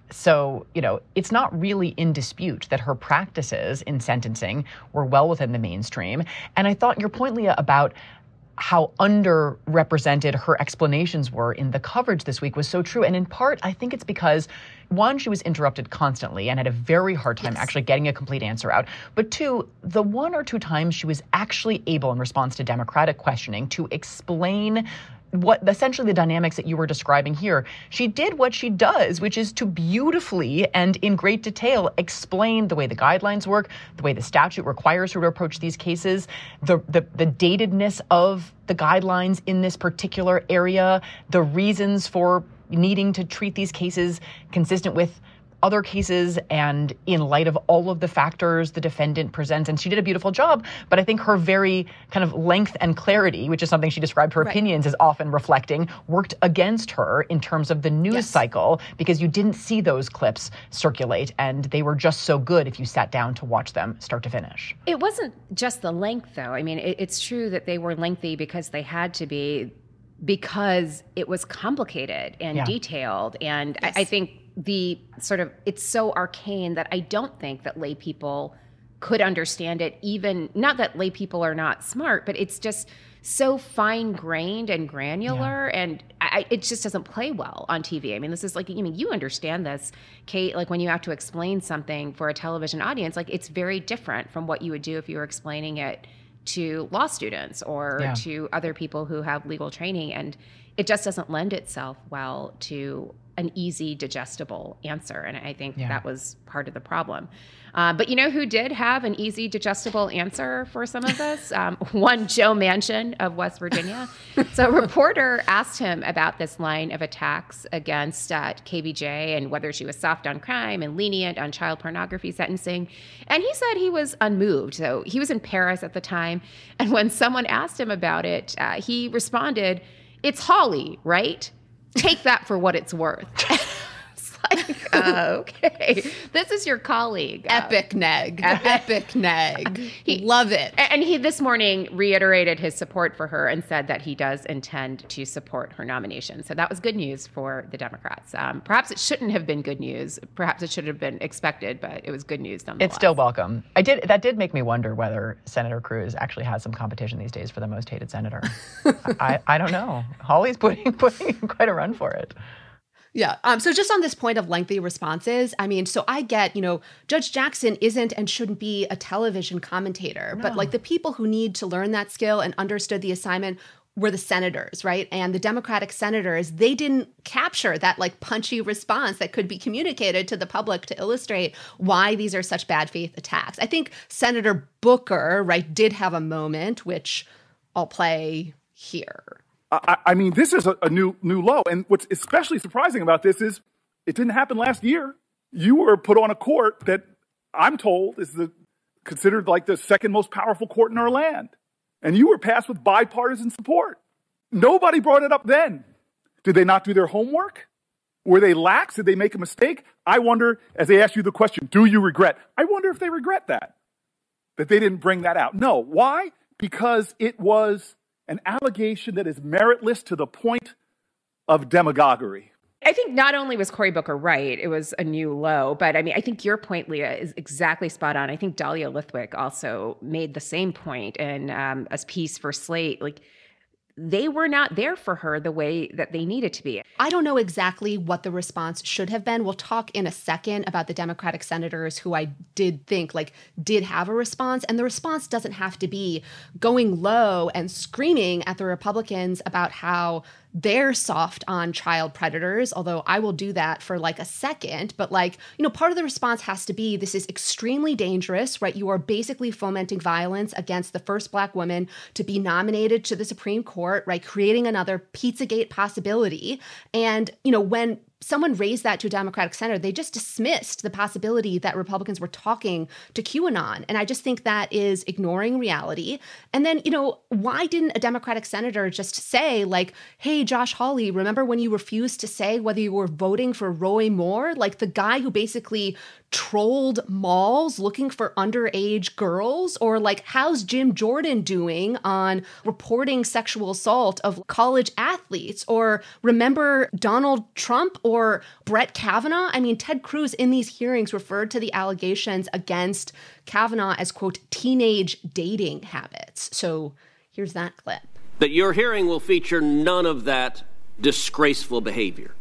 So, you know, it's not really in dispute that her practices in sentencing were well within the mainstream. And I thought your point, Leah, about how underrepresented her explanations were in the coverage this week was so true. And in part, I think it's because, one, she was interrupted constantly and had a very hard time yes. actually getting a complete answer out. But two, the one or two times she was actually able, in response to Democratic questioning, to explain what essentially the dynamics that you were describing here, she did what she does, which is to beautifully and in great detail explain the way the guidelines work, the way the statute requires her to approach these cases, the, the, the datedness of the guidelines in this particular area, the reasons for needing to treat these cases consistent with other cases and in light of all of the factors the defendant presents. And she did a beautiful job, but I think her very kind of length and clarity, which is something she described her right. opinions as often reflecting, worked against her in terms of the news yes. cycle, because you didn't see those clips circulate, and they were just so good if you sat down to watch them start to finish. It wasn't just the length, though. I mean, it, it's true that they were lengthy because they had to be, because it was complicated and yeah. detailed. And yes. I, I think the sort of, it's so arcane that I don't think that lay people could understand it, even, not that lay people are not smart, but it's just so fine-grained and granular, yeah. and I, it just doesn't play well on T V. I mean, this is like, I mean, you understand this, Kate, like when you have to explain something for a television audience, like it's very different from what you would do if you were explaining it to law students or yeah. to other people who have legal training, and it just doesn't lend itself well to an easy, digestible answer. And I think yeah. that was part of the problem. Uh, but you know who did have an easy, digestible answer for some of this? Um, one Joe Manchin of West Virginia. So a reporter asked him about this line of attacks against uh, K B J and whether she was soft on crime and lenient on child pornography sentencing. And he said he was unmoved. So he was in Paris at the time. And when someone asked him about it, uh, he responded, "It's Hawley, right? Take that for what it's worth." It's like, uh, okay, this is your colleague. Epic uh, neg. Epic neg. He, Love it. And he this morning reiterated his support for her and said that he does intend to support her nomination. So that was good news for the Democrats. Um, perhaps it shouldn't have been good news. Perhaps it should have been expected, but it was good news nonetheless. It's still welcome. I did. That did make me wonder whether Senator Cruz actually has some competition these days for the most hated senator. I, I don't know. Hawley's putting, putting quite a run for it. Yeah. Um, so just on this point of lengthy responses, I mean, so I get, you know, Judge Jackson isn't and shouldn't be a television commentator, no. but like the people who need to learn that skill and understood the assignment were the senators, right? And the Democratic senators, they didn't capture that like punchy response that could be communicated to the public to illustrate why these are such bad faith attacks. I think Senator Booker, right, did have a moment, which I'll play here. I, I mean, this is a, a new new low. And what's especially surprising about this is it didn't happen last year. You were put on a court that I'm told is the considered like the second most powerful court in our land. And you were passed with bipartisan support. Nobody brought it up then. Did they not do their homework? Were they lax? Did they make a mistake? I wonder, as they ask you the question, do you regret? I wonder if they regret that, that they didn't bring that out. No. Why? Because it was an allegation that is meritless to the point of demagoguery. I think not only was Cory Booker right, it was a new low, but I mean, I think your point, Leah, is exactly spot on. I think Dahlia Lithwick also made the same point in um, a piece for Slate. Like, they were not there for her the way that they needed to be. I don't know exactly what the response should have been. We'll talk in a second about the Democratic senators who I did think like did have a response. And the response doesn't have to be going low and screaming at the Republicans about how they're soft on child predators, although I will do that for like a second. But like, you know, part of the response has to be this is extremely dangerous, right? You are basically fomenting violence against the first Black woman to be nominated to the Supreme Court, right? Creating another Pizzagate possibility. And, you know, when someone raised that to a Democratic senator, they just dismissed the possibility that Republicans were talking to QAnon. And I just think that is ignoring reality. And then, you know, why didn't a Democratic senator just say, like, hey, Josh Hawley, remember when you refused to say whether you were voting for Roy Moore? Like the guy who basically trolled malls looking for underage girls? Or like, how's Jim Jordan doing on reporting sexual assault of college athletes? Or remember Donald Trump or Brett Kavanaugh? I mean, Ted Cruz in these hearings referred to the allegations against Kavanaugh as, quote, teenage dating habits. So here's that clip. That your hearing will feature none of that disgraceful behavior.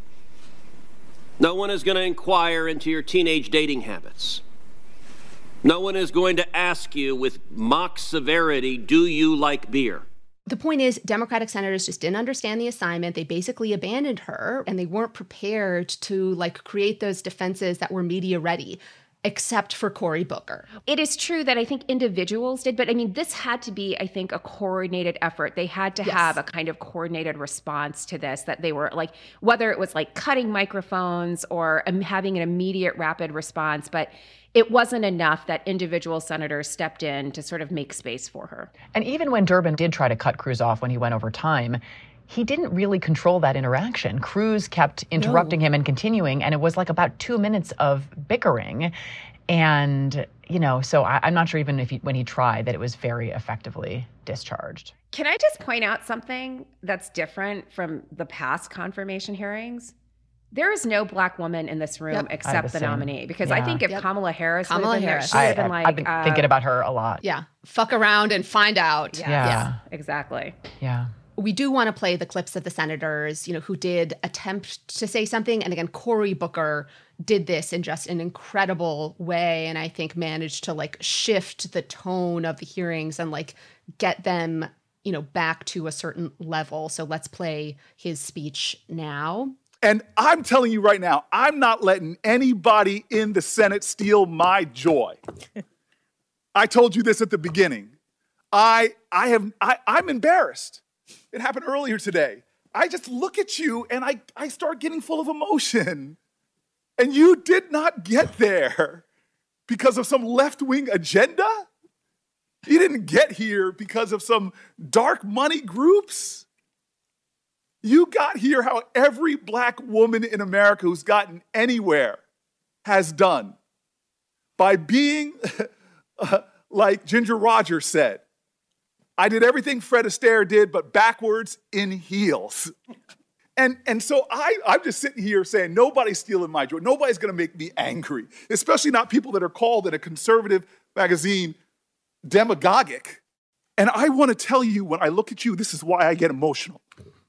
No one is going to inquire into your teenage dating habits. No one is going to ask you with mock severity, do you like beer? The point is, Democratic senators just didn't understand the assignment. They basically abandoned her, and they weren't prepared to like create those defenses that were media ready, except for Cory Booker. It is true that I think individuals did, but I mean, this had to be, I think, a coordinated effort. They had to yes. have a kind of coordinated response to this, that they were like, whether it was like cutting microphones or um, having an immediate rapid response, but it wasn't enough that individual senators stepped in to sort of make space for her. And even when Durbin did try to cut Cruz off when he went over time, he didn't really control that interaction. Cruz kept interrupting no. him and continuing, and it was like about two minutes of bickering. And, you know, so I, I'm not sure even if he, when he tried that it was very effectively discharged. Can I just point out something that's different from the past confirmation hearings? There is no black woman in this room yep. except the, the nominee. Because yeah. I think if yep. Kamala Harris Kamala would have been Harris. there, she would have been I, like... I've been uh, thinking about her a lot. Yeah. Fuck around and find out. Yeah. Yeah. yeah. Exactly. Yeah. We do want to play the clips of the senators, you know, who did attempt to say something. And again, Cory Booker did this in just an incredible way. And I think managed to like shift the tone of the hearings and like get them, you know, back to a certain level. So let's play his speech now. And I'm telling you right now, I'm not letting anybody in the Senate steal my joy. I told you this at the beginning. I I have I, I'm embarrassed. It happened earlier today. I just look at you and I, I start getting full of emotion. And you did not get there because of some left-wing agenda? You didn't get here because of some dark money groups? You got here how every black woman in America who's gotten anywhere has done. By being, uh, like Ginger Rogers said, I did everything Fred Astaire did, but backwards in heels. And, and so I, I'm just sitting here saying, nobody's stealing my joy. Nobody's going to make me angry, especially not people that are called in a conservative magazine demagogic. And I want to tell you, when I look at you, this is why I get emotional.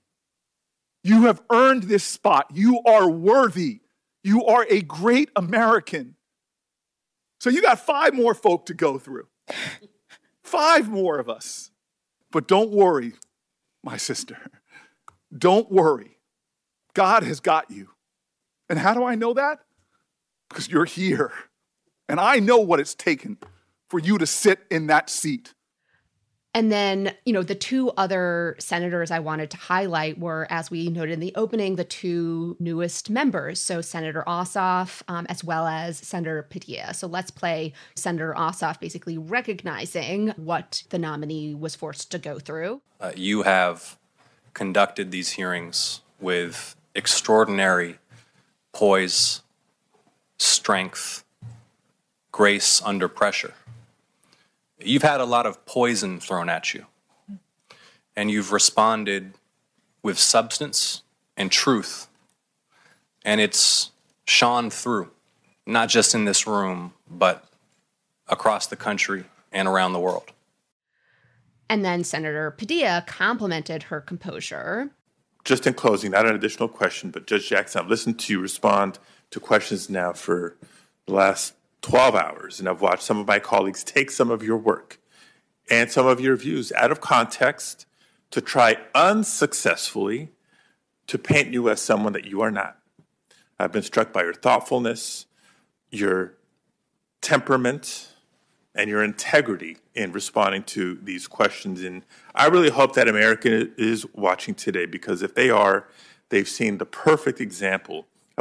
You have earned this spot. You are worthy. You are a great American. So you got five more folk to go through. Five more of us. But don't worry, my sister. Don't worry. God has got you. And how do I know that? Because you're here. And I know what it's taken for you to sit in that seat. And then, you know, the two other senators I wanted to highlight were, as we noted in the opening, the two newest members. So Senator Ossoff, um, as well as Senator Padilla. So let's play Senator Ossoff basically recognizing what the nominee was forced to go through. Uh, you have conducted these hearings with extraordinary poise, strength, grace under pressure. You've had a lot of poison thrown at you, and you've responded with substance and truth, and it's shone through, not just in this room, but across the country and around the world. And then Senator Padilla complimented her composure. Just in closing, not an additional question, but Judge Jackson, I've listened to you respond to questions now for the last twelve hours, and I've watched some of my colleagues take some of your work and some of your views out of context to try unsuccessfully to paint you as someone that you are not. I've been struck by your thoughtfulness, your temperament, and your integrity in responding to these questions. And I really hope that America is watching today, because if they are, they've seen the perfect example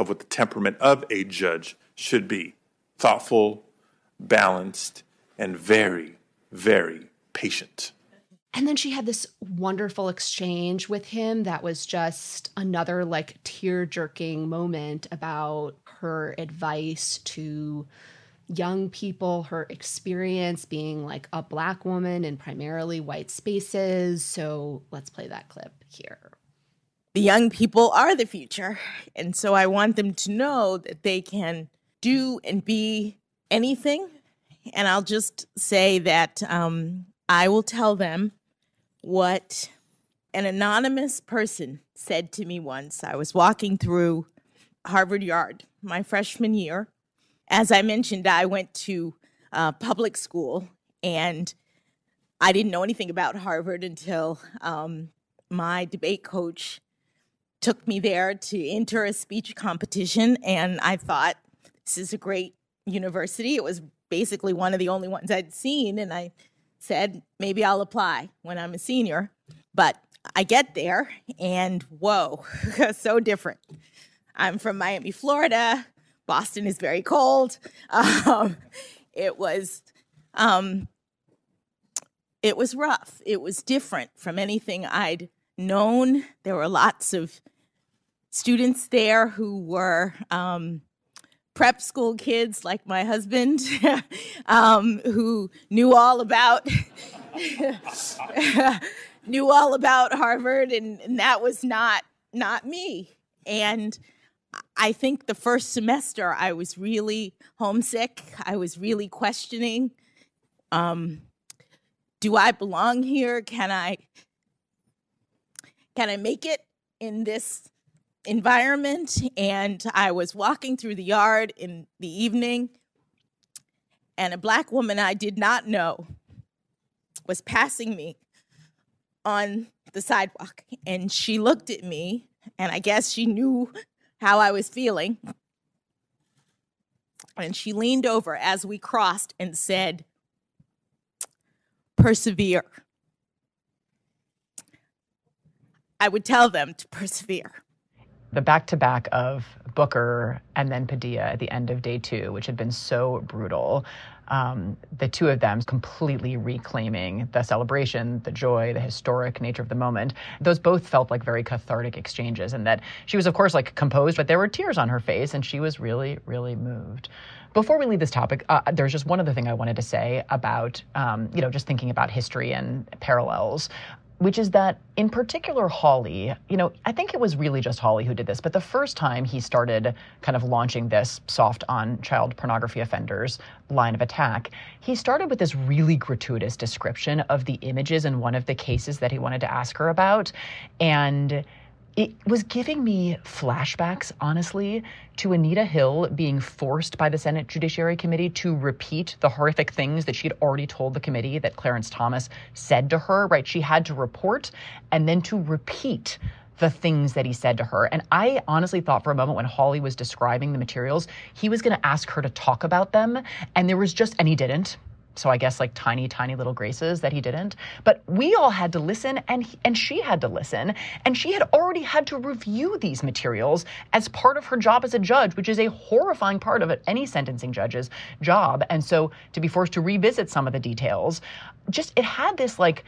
of what the temperament of a judge should be. Thoughtful, balanced, and very, very patient. And then she had this wonderful exchange with him that was just another like tear-jerking moment about her advice to young people, her experience being like a Black woman in primarily white spaces. So let's play that clip here. The young people are the future. And so I want them to know that they can do and be anything. And I'll just say that um, I will tell them what an anonymous person said to me once. I was walking through Harvard Yard my freshman year. As I mentioned, I went to uh, public school, and I didn't know anything about Harvard until um, my debate coach took me there to enter a speech competition, and I thought, this is a great university. It was basically one of the only ones I'd seen, and I said, maybe I'll apply when I'm a senior. But I get there, and whoa, so different. I'm from Miami, Florida. Boston is very cold. Um, it was, um, it was rough. It was different from anything I'd known. There were lots of students there who were um, prep school kids like my husband, um, who knew all about knew all about Harvard, and, and that was not not me. And I think the first semester I was really homesick. I was really questioning, um, do I belong here? Can I can I make it in this environment? And I was walking through the yard in the evening, and a Black woman I did not know was passing me on the sidewalk. And she looked at me, and I guess she knew how I was feeling. And she leaned over as we crossed and said, persevere. I would tell them to persevere. The back-to-back of Booker and then Padilla at the end of day two, which had been so brutal, um, the two of them completely reclaiming the celebration, the joy, the historic nature of the moment. Those both felt like very cathartic exchanges, and that she was, of course, like composed, but there were tears on her face, and she was really, really moved. Before we leave this topic, uh, there's just one other thing I wanted to say about, um, you know, just thinking about history and parallels, which is that, in particular, Hawley, you know, I think it was really just Hawley who did this, but the first time he started kind of launching this soft on child pornography offenders line of attack, he started with this really gratuitous description of the images in one of the cases that he wanted to ask her about. And it was giving me flashbacks, honestly, to Anita Hill being forced by the Senate Judiciary Committee to repeat the horrific things that she had already told the committee that Clarence Thomas said to her, right? She had to report and then to repeat the things that he said to her. And I honestly thought for a moment when Hawley was describing the materials, he was going to ask her to talk about them. And there was just, and he didn't. So I guess like tiny, tiny little graces that he didn't. But we all had to listen, and he, and she had to listen. And she had already had to review these materials as part of her job as a judge, which is a horrifying part of it, any sentencing judge's job. And so to be forced to revisit some of the details, just it had this like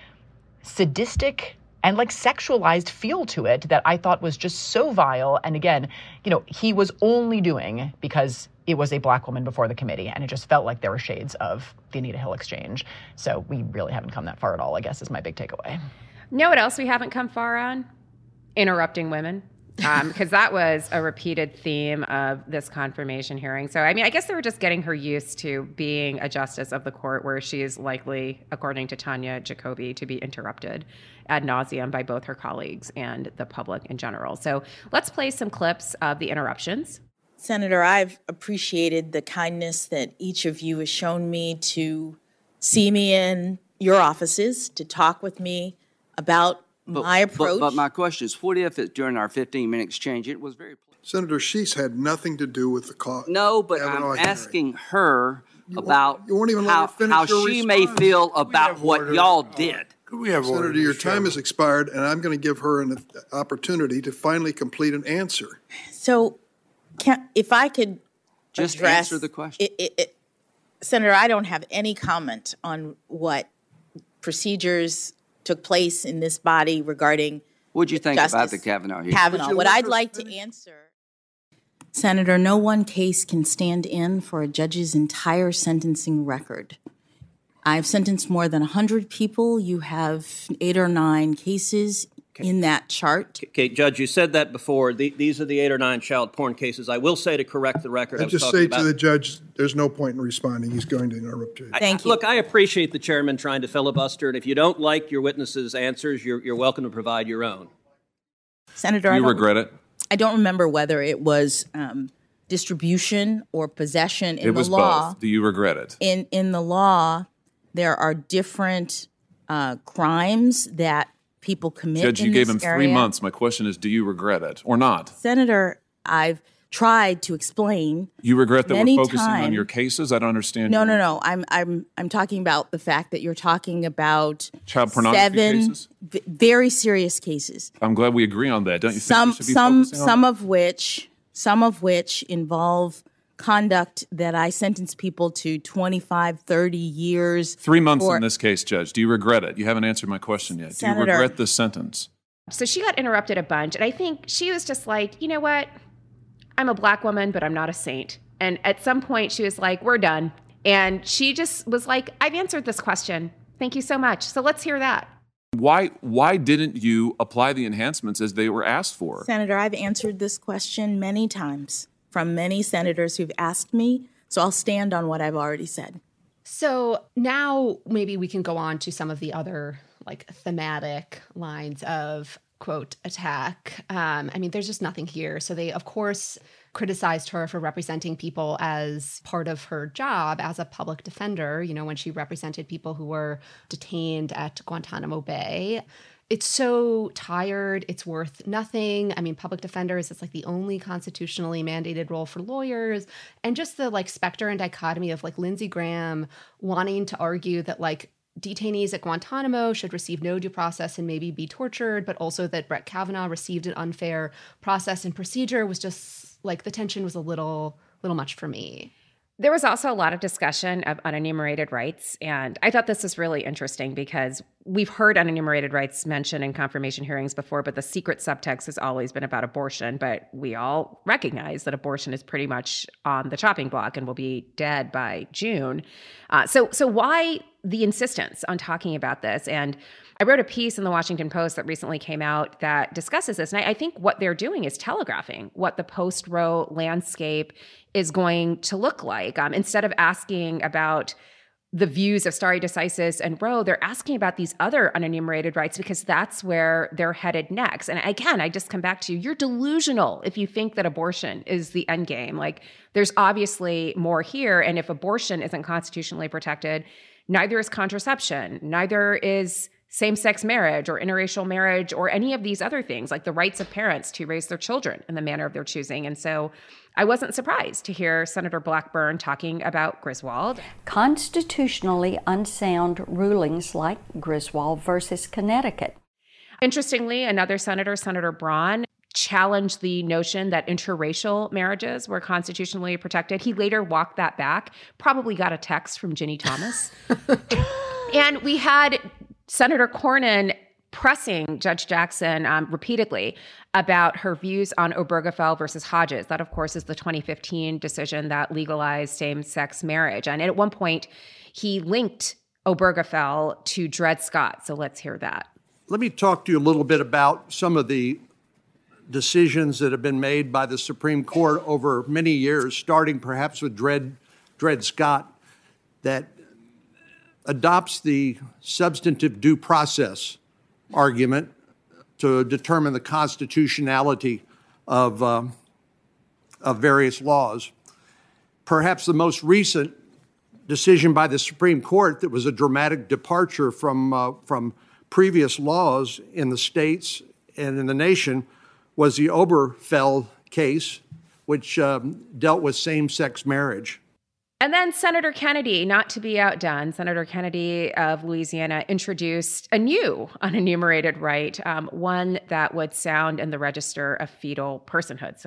sadistic and like sexualized feel to it that I thought was just so vile. And again, you know, he was only doing because it was a Black woman before the committee, and it just felt like there were shades of the Anita Hill exchange. So we really haven't come that far at all, I guess, is my big takeaway. Know what else we haven't come far on? Interrupting women. Um, because that was a repeated theme of this confirmation hearing. So, I mean, I guess they were just getting her used to being a justice of the court where she is likely, according to Tanya Jacoby, to be interrupted ad nauseum by both her colleagues and the public in general. So let's play some clips of the interruptions. Senator, I've appreciated the kindness that each of you has shown me to see me in your offices, to talk with me about but, my approach. But, but my question is, what if it, during our fifteen-minute exchange, it was very... Senator Sheets had nothing to do with the cause. No, but I'm asking hearing. her you about won't, you won't even how, how she response. may feel about what order? y'all did. Could we have Senator, your time has expired, and I'm going to give her an opportunity to finally complete an answer. So... Can, if I could Just address, answer the question. It, it, it, Senator, I don't have any comment on what procedures took place in this body regarding What'd you think Justice about the Kavanaugh hearing? Kavanaugh. What I'd like to answer, Senator, no one case can stand in for a judge's entire sentencing record. I've sentenced more than one hundred people. You have eight or nine cases in that chart. Okay, Judge, you said that before. The, these are the eight or nine child porn cases. I will say, to correct the record, I I was just talking say about, to the judge, there's no point in responding. He's going to interrupt you. I, Look, I appreciate the chairman trying to filibuster, and if you don't like your witnesses' answers, you're, you're welcome to provide your own. Senator, Do I you don't- regret it? I don't remember whether it was um, distribution or possession in It the was law. both. Do you regret it? In in the law, there are different uh, crimes that people commit. Judge, in you gave this him three area. months. My question is, do you regret it or not? Senator, I've tried to explain. You regret that many we're focusing on times- your cases? I don't understand. No, your no, no. I'm I'm I'm talking about the fact that you're talking about Child pornography seven cases? v- very serious cases. I'm glad we agree on that. Don't you think Some we should be some focusing on some that? of which some of which involve conduct that I sentence people to twenty-five, thirty years. Three months for- in this case, Judge. Do you regret it? You haven't answered my question yet. Do Senator- you regret this sentence? So she got interrupted a bunch. And I think she was just like, you know what? I'm a black woman, but I'm not a saint. And at some point she was like, we're done. And she just was like, I've answered this question. Thank you so much. So let's hear that. Why why didn't you apply the enhancements as they were asked for? Senator, I've answered this question many times from many senators who've asked me, so I'll stand on what I've already said. So now maybe we can go on to some of the other like thematic lines of quote attack. Um, I mean, there's just nothing here. So they, of course, criticized her for representing people as part of her job as a public defender, you know, when she represented people who were detained at Guantanamo Bay. It's so tired. It's worth nothing. I mean, public defenders, it's like the only constitutionally mandated role for lawyers. And just the like specter and dichotomy of like Lindsey Graham wanting to argue that like detainees at Guantanamo should receive no due process and maybe be tortured, but also that Brett Kavanaugh received an unfair process and procedure was just like the tension was a little, little much for me. There was also a lot of discussion of unenumerated rights, and I thought this was really interesting because we've heard unenumerated rights mentioned in confirmation hearings before, but the secret subtext has always been about abortion, but we all recognize that abortion is pretty much on the chopping block and will be dead by June. Uh, so, so why the insistence on talking about this? And I wrote a piece in the Washington Post that recently came out that discusses this. And I, I think what they're doing is telegraphing what the post-Roe landscape is going to look like. Um, instead of asking about the views of stare decisis and Roe, they're asking about these other unenumerated rights because that's where they're headed next. And again, I just come back to you're delusional if you think that abortion is the end game. Like, there's obviously more here. And if abortion isn't constitutionally protected, neither is contraception, neither is same-sex marriage or interracial marriage or any of these other things, like the rights of parents to raise their children in the manner of their choosing. And so I wasn't surprised to hear Senator Blackburn talking about Griswold. Constitutionally unsound rulings like Griswold versus Connecticut. Interestingly, another senator, Senator Braun, challenged the notion that interracial marriages were constitutionally protected. He later walked that back, probably got a text from Ginny Thomas. And we had Senator Cornyn pressing Judge Jackson um, repeatedly about her views on Obergefell versus Hodges. That, of course, is the twenty fifteen decision that legalized same-sex marriage. And at one point, he linked Obergefell to Dred Scott. So let's hear that. Let me talk to you a little bit about some of the decisions that have been made by the Supreme Court over many years, starting perhaps with Dred, Dred Scott, that adopts the substantive due process argument to determine the constitutionality of, uh, of various laws. Perhaps the most recent decision by the Supreme Court that was a dramatic departure from, uh, from previous laws in the states and in the nation was the Obergefell case, which um, dealt with same-sex marriage. And then Senator Kennedy, not to be outdone, Senator Kennedy of Louisiana introduced a new unenumerated right, um, one that would sound in the register of fetal personhood. So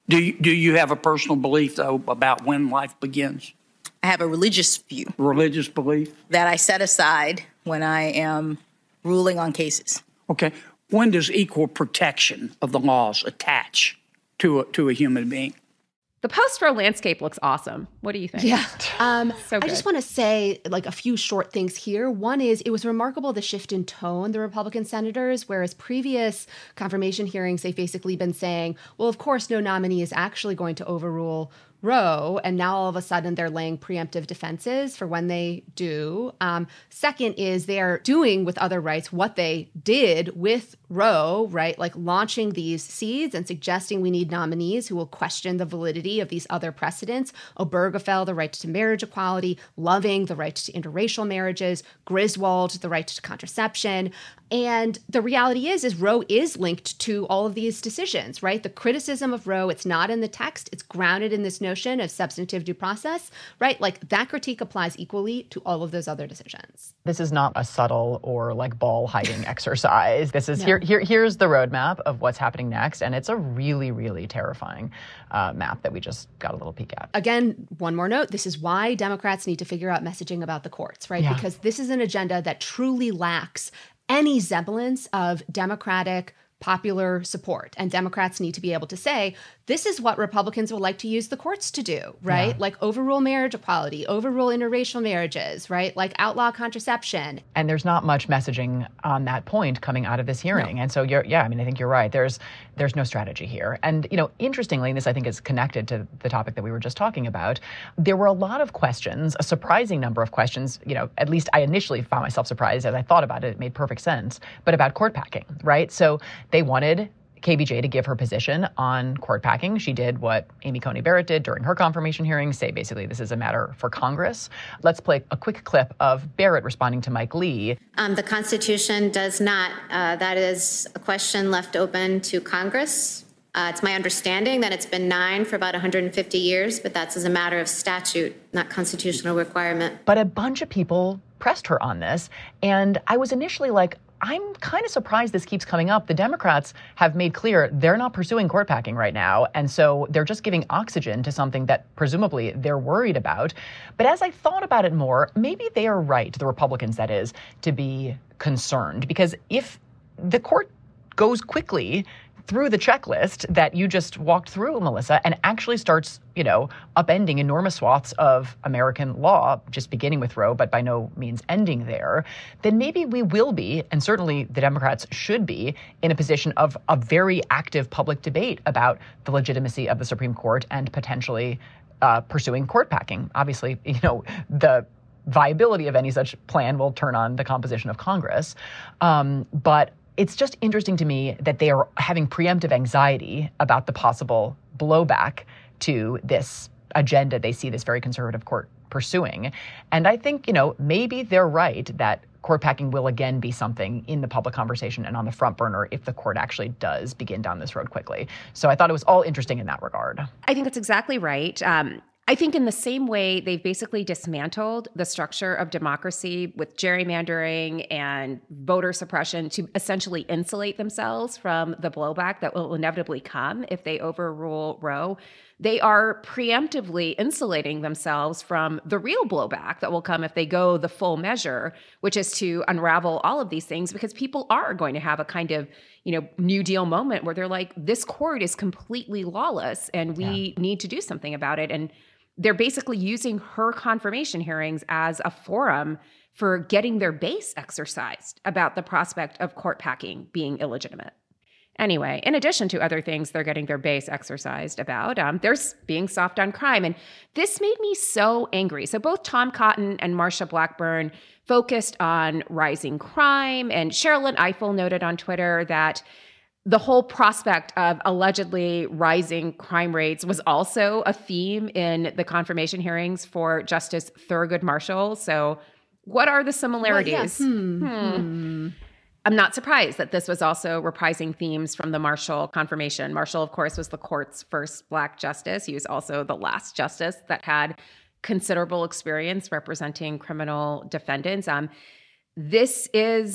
Do you, do you have a personal belief, though, about when life begins? I have a religious view. Religious belief? That I set aside when I am ruling on cases. Okay. When does equal protection of the laws attach to a, to a human being? The post-Roe landscape looks awesome. What do you think? Yeah. Um, So I good. just want to say like a few short things here. One is it was remarkable the shift in tone, the Republican senators, whereas previous confirmation hearings, they've basically been saying, well, of course, no nominee is actually going to overrule Roe, and now all of a sudden they're laying preemptive defenses for when they do. Um, second is they're doing with other rights what they did with Roe, right? Like launching these seeds and suggesting we need nominees who will question the validity of these other precedents. Obergefell, the right to marriage equality, Loving, the right to interracial marriages, Griswold, the right to contraception. And the reality is, is Roe is linked to all of these decisions, right? The criticism of Roe, it's not in the text. It's grounded in this notion of substantive due process, right? Like that critique applies equally to all of those other decisions. This is not a subtle or like ball hiding exercise. This is No. here, here. Here's the roadmap of what's happening next, and it's a really, really terrifying uh, map that we just got a little peek at. Again, one more note. This is why Democrats need to figure out messaging about the courts, right? Yeah. Because this is an agenda that truly lacks any semblance of Democratic popular support. And Democrats need to be able to say, this is what Republicans would like to use the courts to do, right? Yeah. Like overrule marriage equality, overrule interracial marriages, right? Like outlaw contraception. And there's not much messaging on that point coming out of this hearing. No. And so you're, yeah, I mean, I think you're right. There's, there's no strategy here. And, you know, interestingly, and this I think is connected to the topic that we were just talking about, there were a lot of questions, a surprising number of questions, you know, at least I initially found myself surprised as I thought about it, it made perfect sense, but about court packing, right? So they wanted K B J to give her position on court packing. She did what Amy Coney Barrett did during her confirmation hearing, say basically this is a matter for Congress. Let's play a quick clip of Barrett responding to Mike Lee. Um, the Constitution does not. Uh, that is a question left open to Congress. Uh, it's my understanding that it's been nine for about one hundred fifty years, but that's as a matter of statute, not constitutional requirement. But a bunch of people pressed her on this, and I was initially like, I'm kind of surprised this keeps coming up. The Democrats have made clear they're not pursuing court packing right now. And so they're just giving oxygen to something that presumably they're worried about. But as I thought about it more, maybe they are right, the Republicans that is, to be concerned. Because if the court goes quickly through the checklist that you just walked through, Melissa, and actually starts, you know, upending enormous swaths of American law, just beginning with Roe, but by no means ending there, then maybe we will be, and certainly the Democrats should be, in a position of a very active public debate about the legitimacy of the Supreme Court and potentially uh, pursuing court packing. Obviously, you know, the viability of any such plan will turn on the composition of Congress. Um, but it's just interesting to me that they are having preemptive anxiety about the possible blowback to this agenda they see this very conservative court pursuing. And I think, you know, maybe they're right that court packing will again be something in the public conversation and on the front burner if the court actually does begin down this road quickly. So I thought it was all interesting in that regard. I think that's exactly right. Um, I think in the same way, they've basically dismantled the structure of democracy with gerrymandering and voter suppression to essentially insulate themselves from the blowback that will inevitably come if they overrule Roe. They are preemptively insulating themselves from the real blowback that will come if they go the full measure, which is to unravel all of these things, because people are going to have a kind of, you know, New Deal moment where they're like, this court is completely lawless and we yeah. need to do something about it. And they're basically using her confirmation hearings as a forum for getting their base exercised about the prospect of court packing being illegitimate. Anyway, in addition to other things they're getting their base exercised about, um, there's being soft on crime. And this made me so angry. So both Tom Cotton and Marsha Blackburn focused on rising crime. And Sherilyn Ifill noted on Twitter that the whole prospect of allegedly rising crime rates was also a theme in the confirmation hearings for Justice Thurgood Marshall. So what are the similarities? Well, yeah. hmm. Hmm. Hmm. I'm not surprised that this was also reprising themes from the Marshall confirmation. Marshall, of course, was the court's first Black justice. He was also the last justice that had considerable experience representing criminal defendants. Um, this is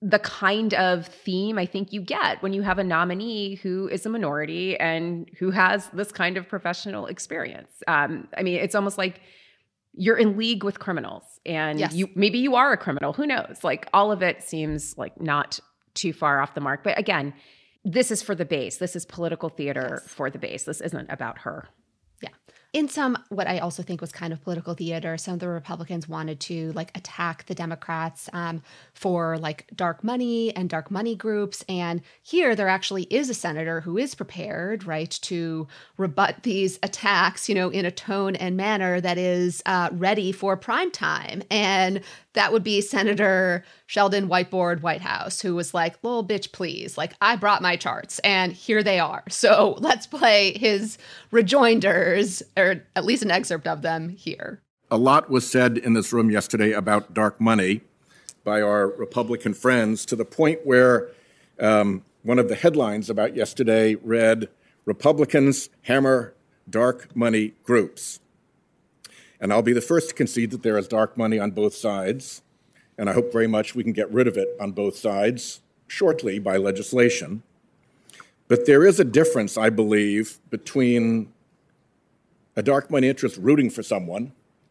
the kind of theme I think you get when you have a nominee who is a minority and who has this kind of professional experience. Um, I mean, it's almost like you're in league with criminals, and Yes. you maybe you are a criminal. Who knows? Like, all of it seems like not too far off the mark. But again, this is for the base. This is political theater for the base. This isn't about her. Yeah. In some, what I also think was kind of political theater, some of the Republicans wanted to like attack the Democrats um, for like dark money and dark money groups. And here there actually is a senator who is prepared, right, to rebut these attacks, you know, in a tone and manner that is uh, ready for prime time. And that would be Senator Sheldon Whiteboard Whitehouse, who was like, little bitch, please. Like, I brought my charts and here they are. So let's play his rejoinders, or at least an excerpt of them here. A lot was said in this room yesterday about dark money by our Republican friends, to the point where um, one of the headlines about yesterday read, Republicans hammer dark money groups. And I'll be the first to concede that there is dark money on both sides, and I hope very much we can get rid of it on both sides shortly by legislation. But there is a difference, I believe, between a dark money interest rooting for someone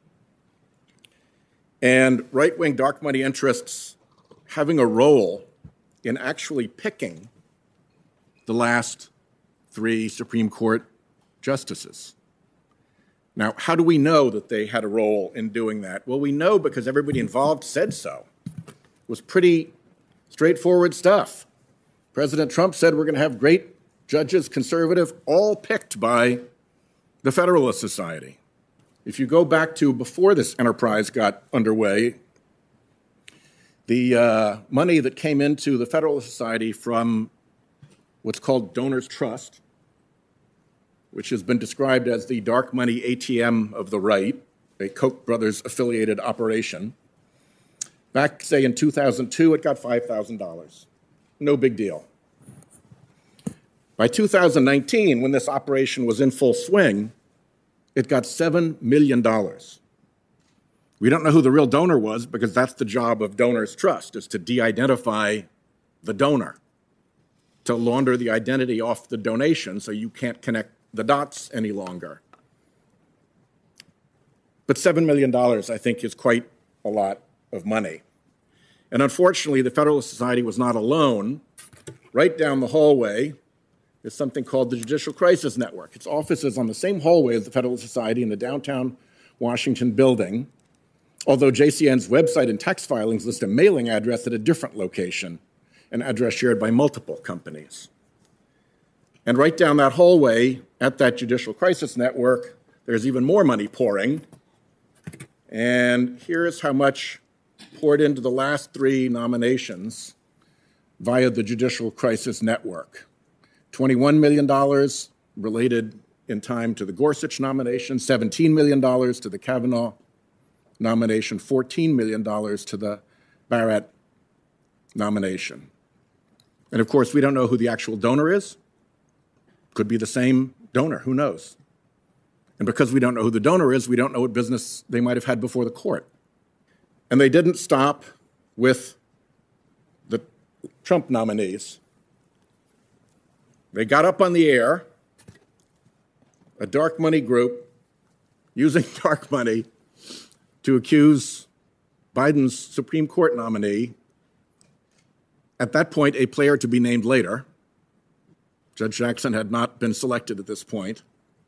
and right-wing dark money interests having a role in actually picking the last three Supreme Court justices. Now, how do we know that they had a role in doing that? Well, we know because everybody involved said so. It was pretty straightforward stuff. President Trump said we're going to have great judges, conservative, all picked by the Federalist Society. If you go back to before this enterprise got underway, the uh, money that came into the Federalist Society from what's called Donors Trust, which has been described as the dark money A T M of the right, a Koch brothers affiliated operation. Back, say, in two thousand two, it got five thousand dollars. No big deal. By two thousand nineteen, when this operation was in full swing, it got seven million dollars. We don't know who the real donor was because that's the job of Donors Trust, is to de-identify the donor, to launder the identity off the donation so you can't connect the dots any longer. But seven million dollars, I think, is quite a lot of money. And unfortunately, the Federalist Society was not alone. Right down the hallway is something called the Judicial Crisis Network. Its office is on the same hallway as the Federalist Society in the downtown Washington building, although J C N's website and tax filings list a mailing address at a different location, an address shared by multiple companies. And right down that hallway at that Judicial Crisis Network, there's even more money pouring. And here's how much poured into the last three nominations via the Judicial Crisis Network. twenty-one million dollars related in time to the Gorsuch nomination, seventeen million dollars to the Kavanaugh nomination, fourteen million dollars to the Barrett nomination. And of course, we don't know who the actual donor is. Could be the same donor, who knows? And because we don't know who the donor is, we don't know what business they might have had before the court. And they didn't stop with the Trump nominees. They got up on the air, a dark money group using dark money to accuse Biden's Supreme Court nominee, at that point a player to be named later. Judge Jackson had not been selected at this point,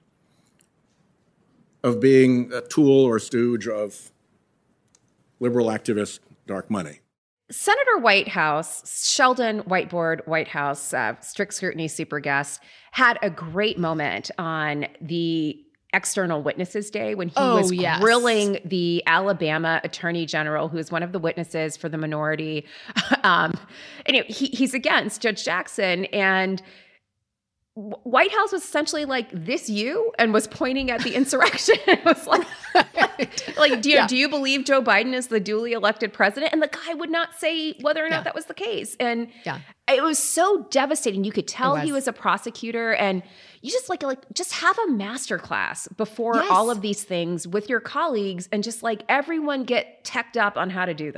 of being a tool or stooge of liberal activist dark money. Senator Whitehouse, Sheldon Whiteboard Whitehouse, uh, strict scrutiny super guest, had a great moment on the External Witnesses Day when he Oh, was yes. grilling the Alabama Attorney General, who is one of the witnesses for the minority. um, and it, he, he's against Judge Jackson, and Whitehouse was essentially like, "This you?" and was pointing at the insurrection. It was like, like, do you, Yeah. do you believe Joe Biden is the duly elected president? And the guy would not say whether or not Yeah. that was the case. And Yeah. it was so devastating. You could tell It he was. was a prosecutor, and you just like, like just have a master class before Yes. all of these things with your colleagues, and just like everyone get teched up on how to do this.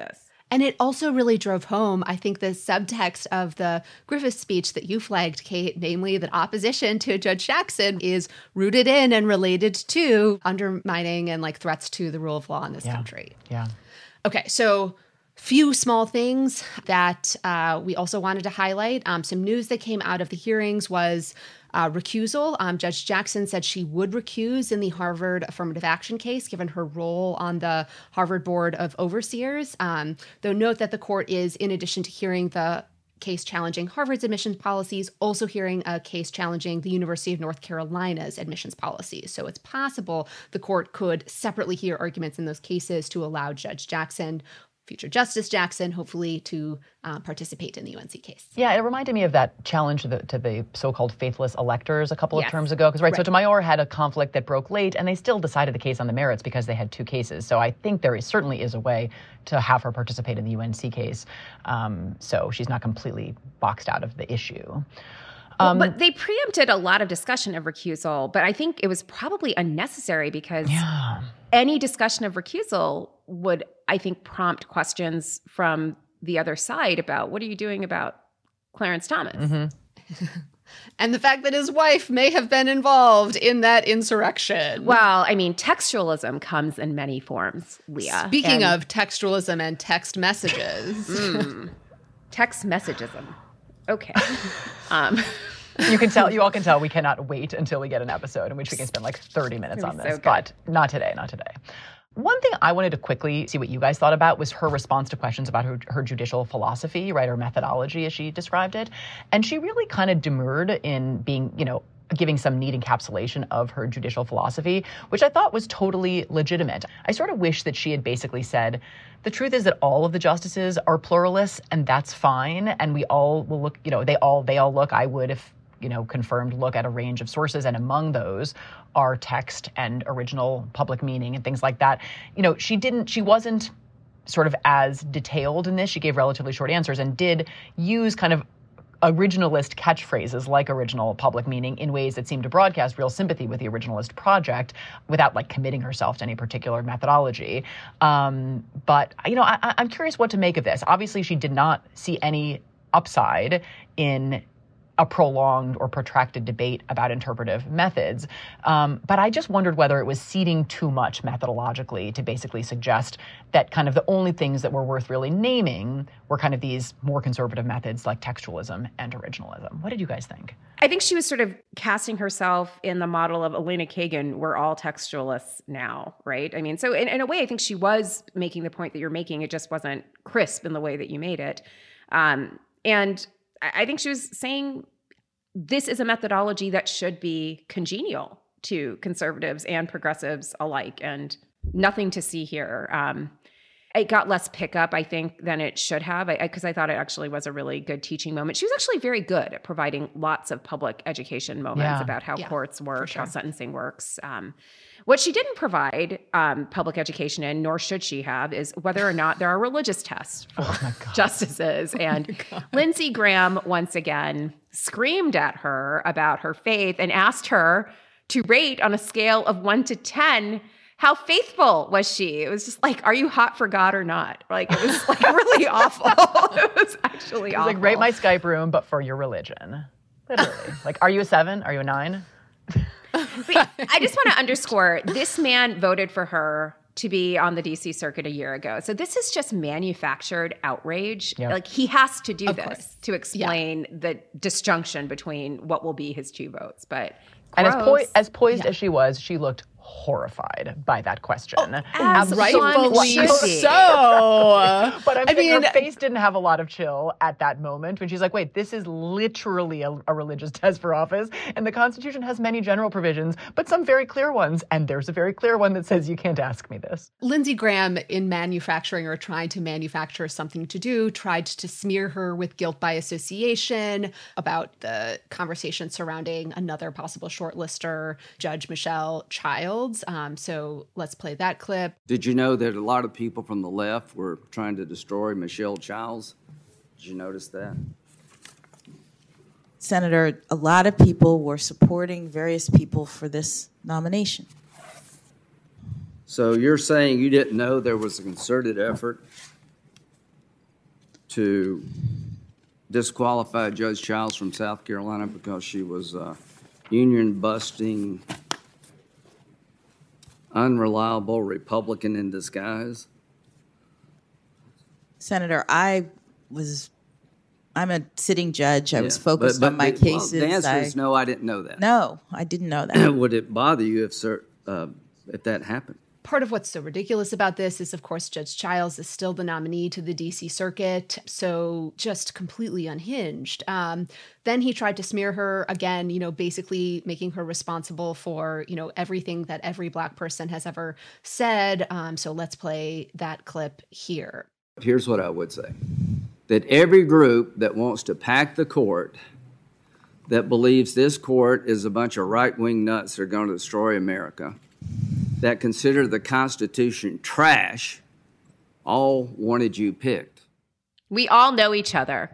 And it also really drove home, I think, the subtext of the Griffith speech that you flagged, Kate, namely that opposition to Judge Jackson is rooted in and related to undermining and like threats to the rule of law in this yeah. country. Yeah. Okay, so few small things that uh, we also wanted to highlight. Um, some news that came out of the hearings was uh, recusal. Um, Judge Jackson said she would recuse in the Harvard affirmative action case, given her role on the Harvard Board of Overseers. Um, though note that the court is, in addition to hearing the case challenging Harvard's admissions policies, also hearing a case challenging the University of North Carolina's admissions policies. So it's possible the court could separately hear arguments in those cases to allow Judge Jackson, future Justice Jackson, hopefully to uh, participate in the U N C case. Yeah, it reminded me of that challenge to the, to the so-called faithless electors a couple Yes. of terms ago. Because, right, Right. Sotomayor had a conflict that broke late, and they still decided the case on the merits because they had two cases. So I think there is, certainly is a way to have her participate in the U N C case. Um, so she's not completely boxed out of the issue. Well, Um, but they preempted a lot of discussion of recusal, but I think it was probably unnecessary because yeah. any discussion of recusal would, I think, prompt questions from the other side about what are you doing about Clarence Thomas? Mm-hmm. And the fact that his wife may have been involved in that insurrection. Well, I mean, textualism comes in many forms, Leah. Speaking And- of textualism and text messages. Mm. Text messagism. Okay. um, You can tell, you all can tell we cannot wait until we get an episode in which we can spend like thirty minutes on So this, good. but not today, not today. One thing I wanted to quickly see what you guys thought about was her response to questions about her, her judicial philosophy, right, or methodology as she described it. And she really kind of demurred in being, you know, giving some neat encapsulation of her judicial philosophy, which I thought was totally legitimate. I sort of wish that she had basically said, the truth is that all of the justices are pluralists, and that's fine. And we all will look, you know, they all they all look, I would if, you know, confirmed, look at a range of sources, and among those are text and original public meaning and things like that. You know, she didn't, she wasn't sort of as detailed in this. She gave relatively short answers and did use kind of originalist catchphrases like original public meaning in ways that seemed to broadcast real sympathy with the originalist project without like committing herself to any particular methodology. Um, but, you know, I, I'm curious what to make of this. Obviously, she did not see any upside in a prolonged or protracted debate about interpretive methods. Um, but I just wondered whether it was ceding too much methodologically to basically suggest that kind of the only things that were worth really naming were kind of these more conservative methods like textualism and originalism. What did you guys think? I think she was sort of casting herself in the model of Elena Kagan. We're all textualists now, right? I mean, so in, in a way, I think she was making the point that you're making. It just wasn't crisp in the way that you made it. Um, and I think she was saying this is a methodology that should be congenial to conservatives and progressives alike, and nothing to see here. Um, it got less pickup, I think, than it should have, because I, I, I thought it actually was a really good teaching moment. She was actually very good at providing lots of public education moments Yeah. about how Yeah, courts work, sure. how sentencing works. Um, what she didn't provide um, public education in, nor should she have, is whether or not there are religious tests for Oh justices. And Lindsey Graham, once again, screamed at her about her faith and asked her to rate on a scale of one to ten. How faithful was she? It was just like, are you hot for God or not? Like, it was like really awful. It was actually It was awful. like, rate my Skype room, but for your religion. Literally. Like, are you a seven? Are you a nine? But I just want to underscore, this man voted for her to be on the D C circuit a year ago. So this is just manufactured outrage. Yep. Like, he has to do Of this course. to explain the disjunction between what will be his two votes. But And as, gross. poi- as poised as she was, she looked horrified by that question. as Absolutely one should be. So, But I'm I saying mean, her face didn't have a lot of chill at that moment when she's like, wait, this is literally a, a religious test for office. And the Constitution has many general provisions, but some very clear ones. And there's a very clear one that says you can't ask me this. Lindsey Graham, in manufacturing or trying to manufacture something to do, tried to smear her with guilt by association about the conversation surrounding another possible shortlister, Judge Michelle Childs. Um, so let's play that clip. Did you know that a lot of people from the left were trying to destroy Michelle Childs? Did you notice that? Senator, a lot of people were supporting various people for this nomination. So you're saying you didn't know there was a concerted effort to disqualify Judge Childs from South Carolina because she was uh, union-busting, unreliable Republican in disguise? Senator, I was, I'm a sitting judge. I Yeah, was focused but- but on my the- well, cases. the answer I- is no, I didn't know that. No, I didn't know that. Would it bother you if, sir, uh, if that happened? Part of what's so ridiculous about this is, of course, Judge Childs is still the nominee to the D C Circuit, so just completely unhinged. Um, then he tried to smear her again, you know, basically making her responsible for, you know, everything that every Black person has ever said. Um, so let's play that clip here. Here's what I would say. That every group that wants to pack the court, that believes this court is a bunch of right-wing nuts that are going to destroy America, that consider the Constitution trash, all wanted you picked. We all know each other.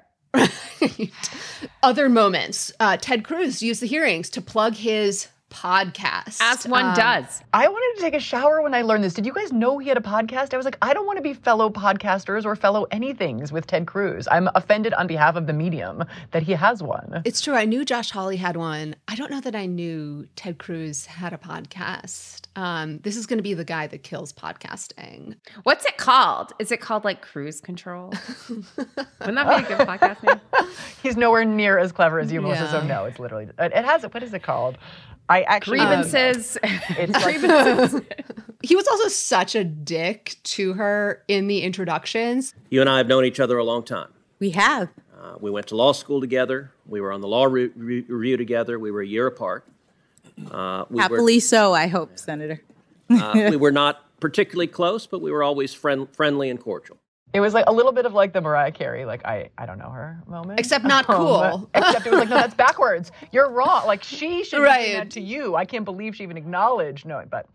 Other moments. Uh, Ted Cruz used the hearings to plug his podcast. As one Um, does. I wanted to take a shower when I learned this. Did you guys know he had a podcast? I was like, I don't want to be fellow podcasters or fellow anythings with Ted Cruz. I'm offended on behalf of the medium that he has one. It's true. I knew Josh Hawley had one. I don't know that I knew Ted Cruz had a podcast. Um, this is going to be the guy that kills podcasting. What's it called? Is it called like Cruise Control? Wouldn't that be a good podcast name? He's nowhere near as clever as you, Melissa. So Yeah. no, it's literally it it has what is it called? I actually Grievances. It's like Grievances. He was also such a dick to her in the introductions. You and I have known each other a long time. We have. Uh, we went to law school together. We were on the law re- re- review together. We were a year apart. Uh, we Happily so, I hope, Senator. Were, uh, we were not particularly close, but we were always friend- friendly and cordial. It was like a little bit of like the Mariah Carey, like I, I don't know her moment. Except not Um, cool. except it was like, no, that's backwards. You're wrong. Like she should Right. be doing that to you. I can't believe she even acknowledged knowing. But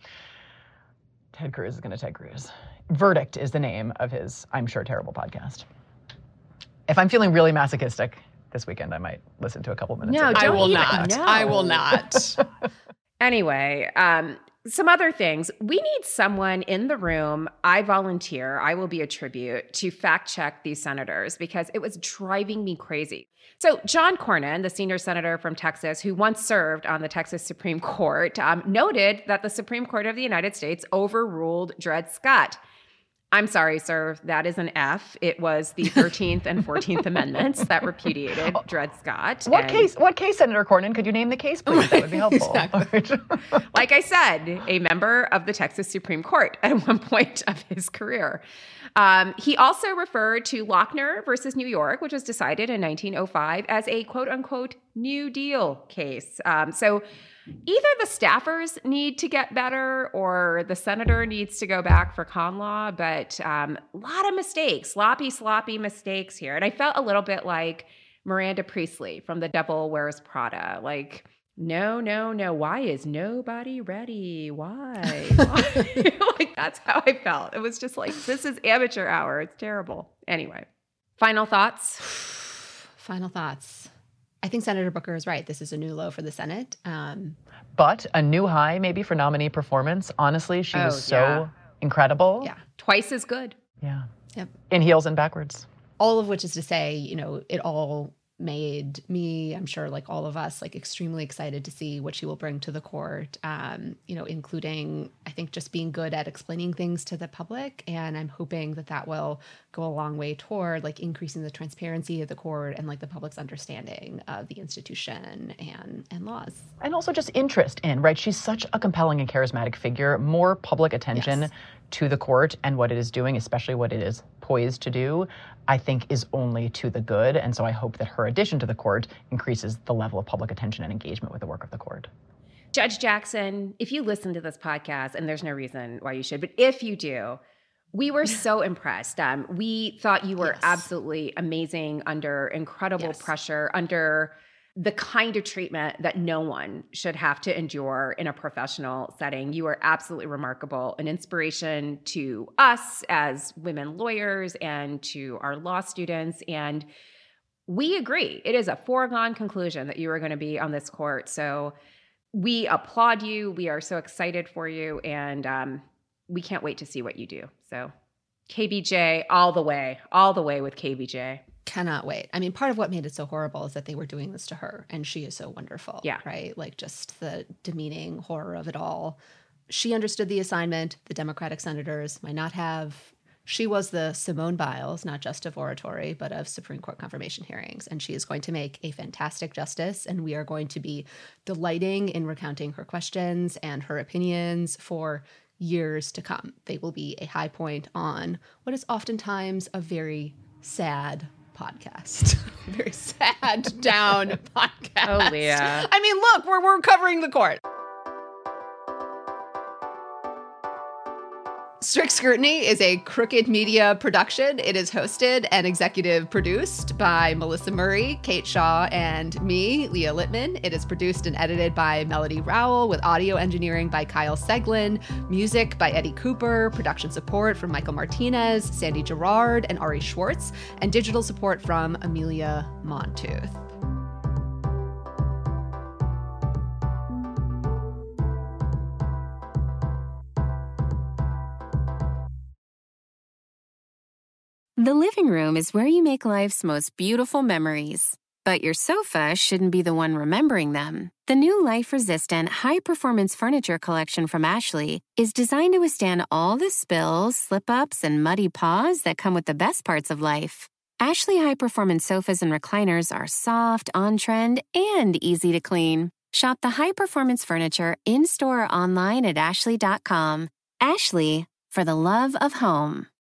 Ted Cruz is going to Ted Cruz. Verdict is the name of his, I'm sure, terrible podcast. If I'm feeling really masochistic this weekend, I might listen to a couple minutes. No, of it. I don't will even- not. no. I will not. Anyway, um, some other things. We need someone in the room. I volunteer. I will be a tribute to fact check these senators because it was driving me crazy. So John Cornyn, the senior senator from Texas, who once served on the Texas Supreme Court, um, noted that the Supreme Court of the United States overruled Dred Scott. I'm sorry, sir, that is an F. It was the thirteenth and fourteenth Amendments that repudiated Dred Scott. What and- case? What case, Senator Cornyn? Could you name the case, please? That would be helpful. Like I said, a member of the Texas Supreme Court at one point of his career. Um, he also referred to Lochner versus New York, which was decided in nineteen oh five, as a quote unquote New Deal case. Um, so either the staffers need to get better or the senator needs to go back for con law, but um, a lot of mistakes, sloppy, sloppy mistakes here. And I felt a little bit like Miranda Priestley from The Devil Wears Prada. Like, no, no, no. Why is nobody ready? Why? Why? Like, that's how I felt. It was just like, this is amateur hour. It's terrible. Anyway, final thoughts? Final thoughts. I think Senator Booker is right. This is a new low for the Senate. Um, But a new high maybe for nominee performance. Honestly, she Oh, was so yeah. incredible. Yeah. Twice as good. Yeah. Yep. In heels and backwards. all of which is to say, you know, it all made me, I'm sure, like all of us, like extremely excited to see what she will bring to the court, um, you know, including, I think, just being good at explaining things to the public. And I'm hoping that that will go a long way toward like increasing the transparency of the court and like the public's understanding of the institution and, and laws. And also just interest in, right? She's such a compelling and charismatic figure. More public attention Yes. to the court and what it is doing, especially what it is poised to do, I think is only to the good. And so I hope that her addition to the court increases the level of public attention and engagement with the work of the court. Judge Jackson, if you listen to this podcast, and there's no reason why you should, but if you do, we were so impressed. Um, we thought you were Yes. absolutely amazing under incredible Yes. pressure, under the kind of treatment that no one should have to endure in a professional setting. You are absolutely remarkable, an inspiration to us as women lawyers and to our law students. And we agree. It is a foregone conclusion that you are going to be on this court. So we applaud you. We are so excited for you. And um, we can't wait to see what you do. So K B J all the way, all the way with K B J. Cannot wait. I mean, part of what made it so horrible is that they were doing this to her, and she is so wonderful. Yeah. Right? Like, just the demeaning horror of it all. She understood the assignment. The Democratic senators might not have. She was the Simone Biles, not just of oratory, but of Supreme Court confirmation hearings. And she is going to make a fantastic justice. And we are going to be delighting in recounting her questions and her opinions for years to come. They will be a high point on what is oftentimes a very sad podcast. Very sad down podcast. Oh, Leah. I mean, look, we're, we're covering the court. Strict Scrutiny is a Crooked Media production. It is hosted and executive produced by Melissa Murray, Kate Shaw, and me, Leah Littman. It is produced and edited by Melody Rowell, with audio engineering by Kyle Seglin, music by Eddie Cooper, production support from Michael Martinez, Sandy Gerard, and Ari Schwartz, and digital support from Amelia Montooth. The living room is where you make life's most beautiful memories. But your sofa shouldn't be the one remembering them. The new life-resistant, high-performance furniture collection from Ashley is designed to withstand all the spills, slip-ups, and muddy paws that come with the best parts of life. Ashley high-performance sofas and recliners are soft, on-trend, and easy to clean. Shop the high-performance furniture in-store or online at ashley dot com. Ashley, for the love of home.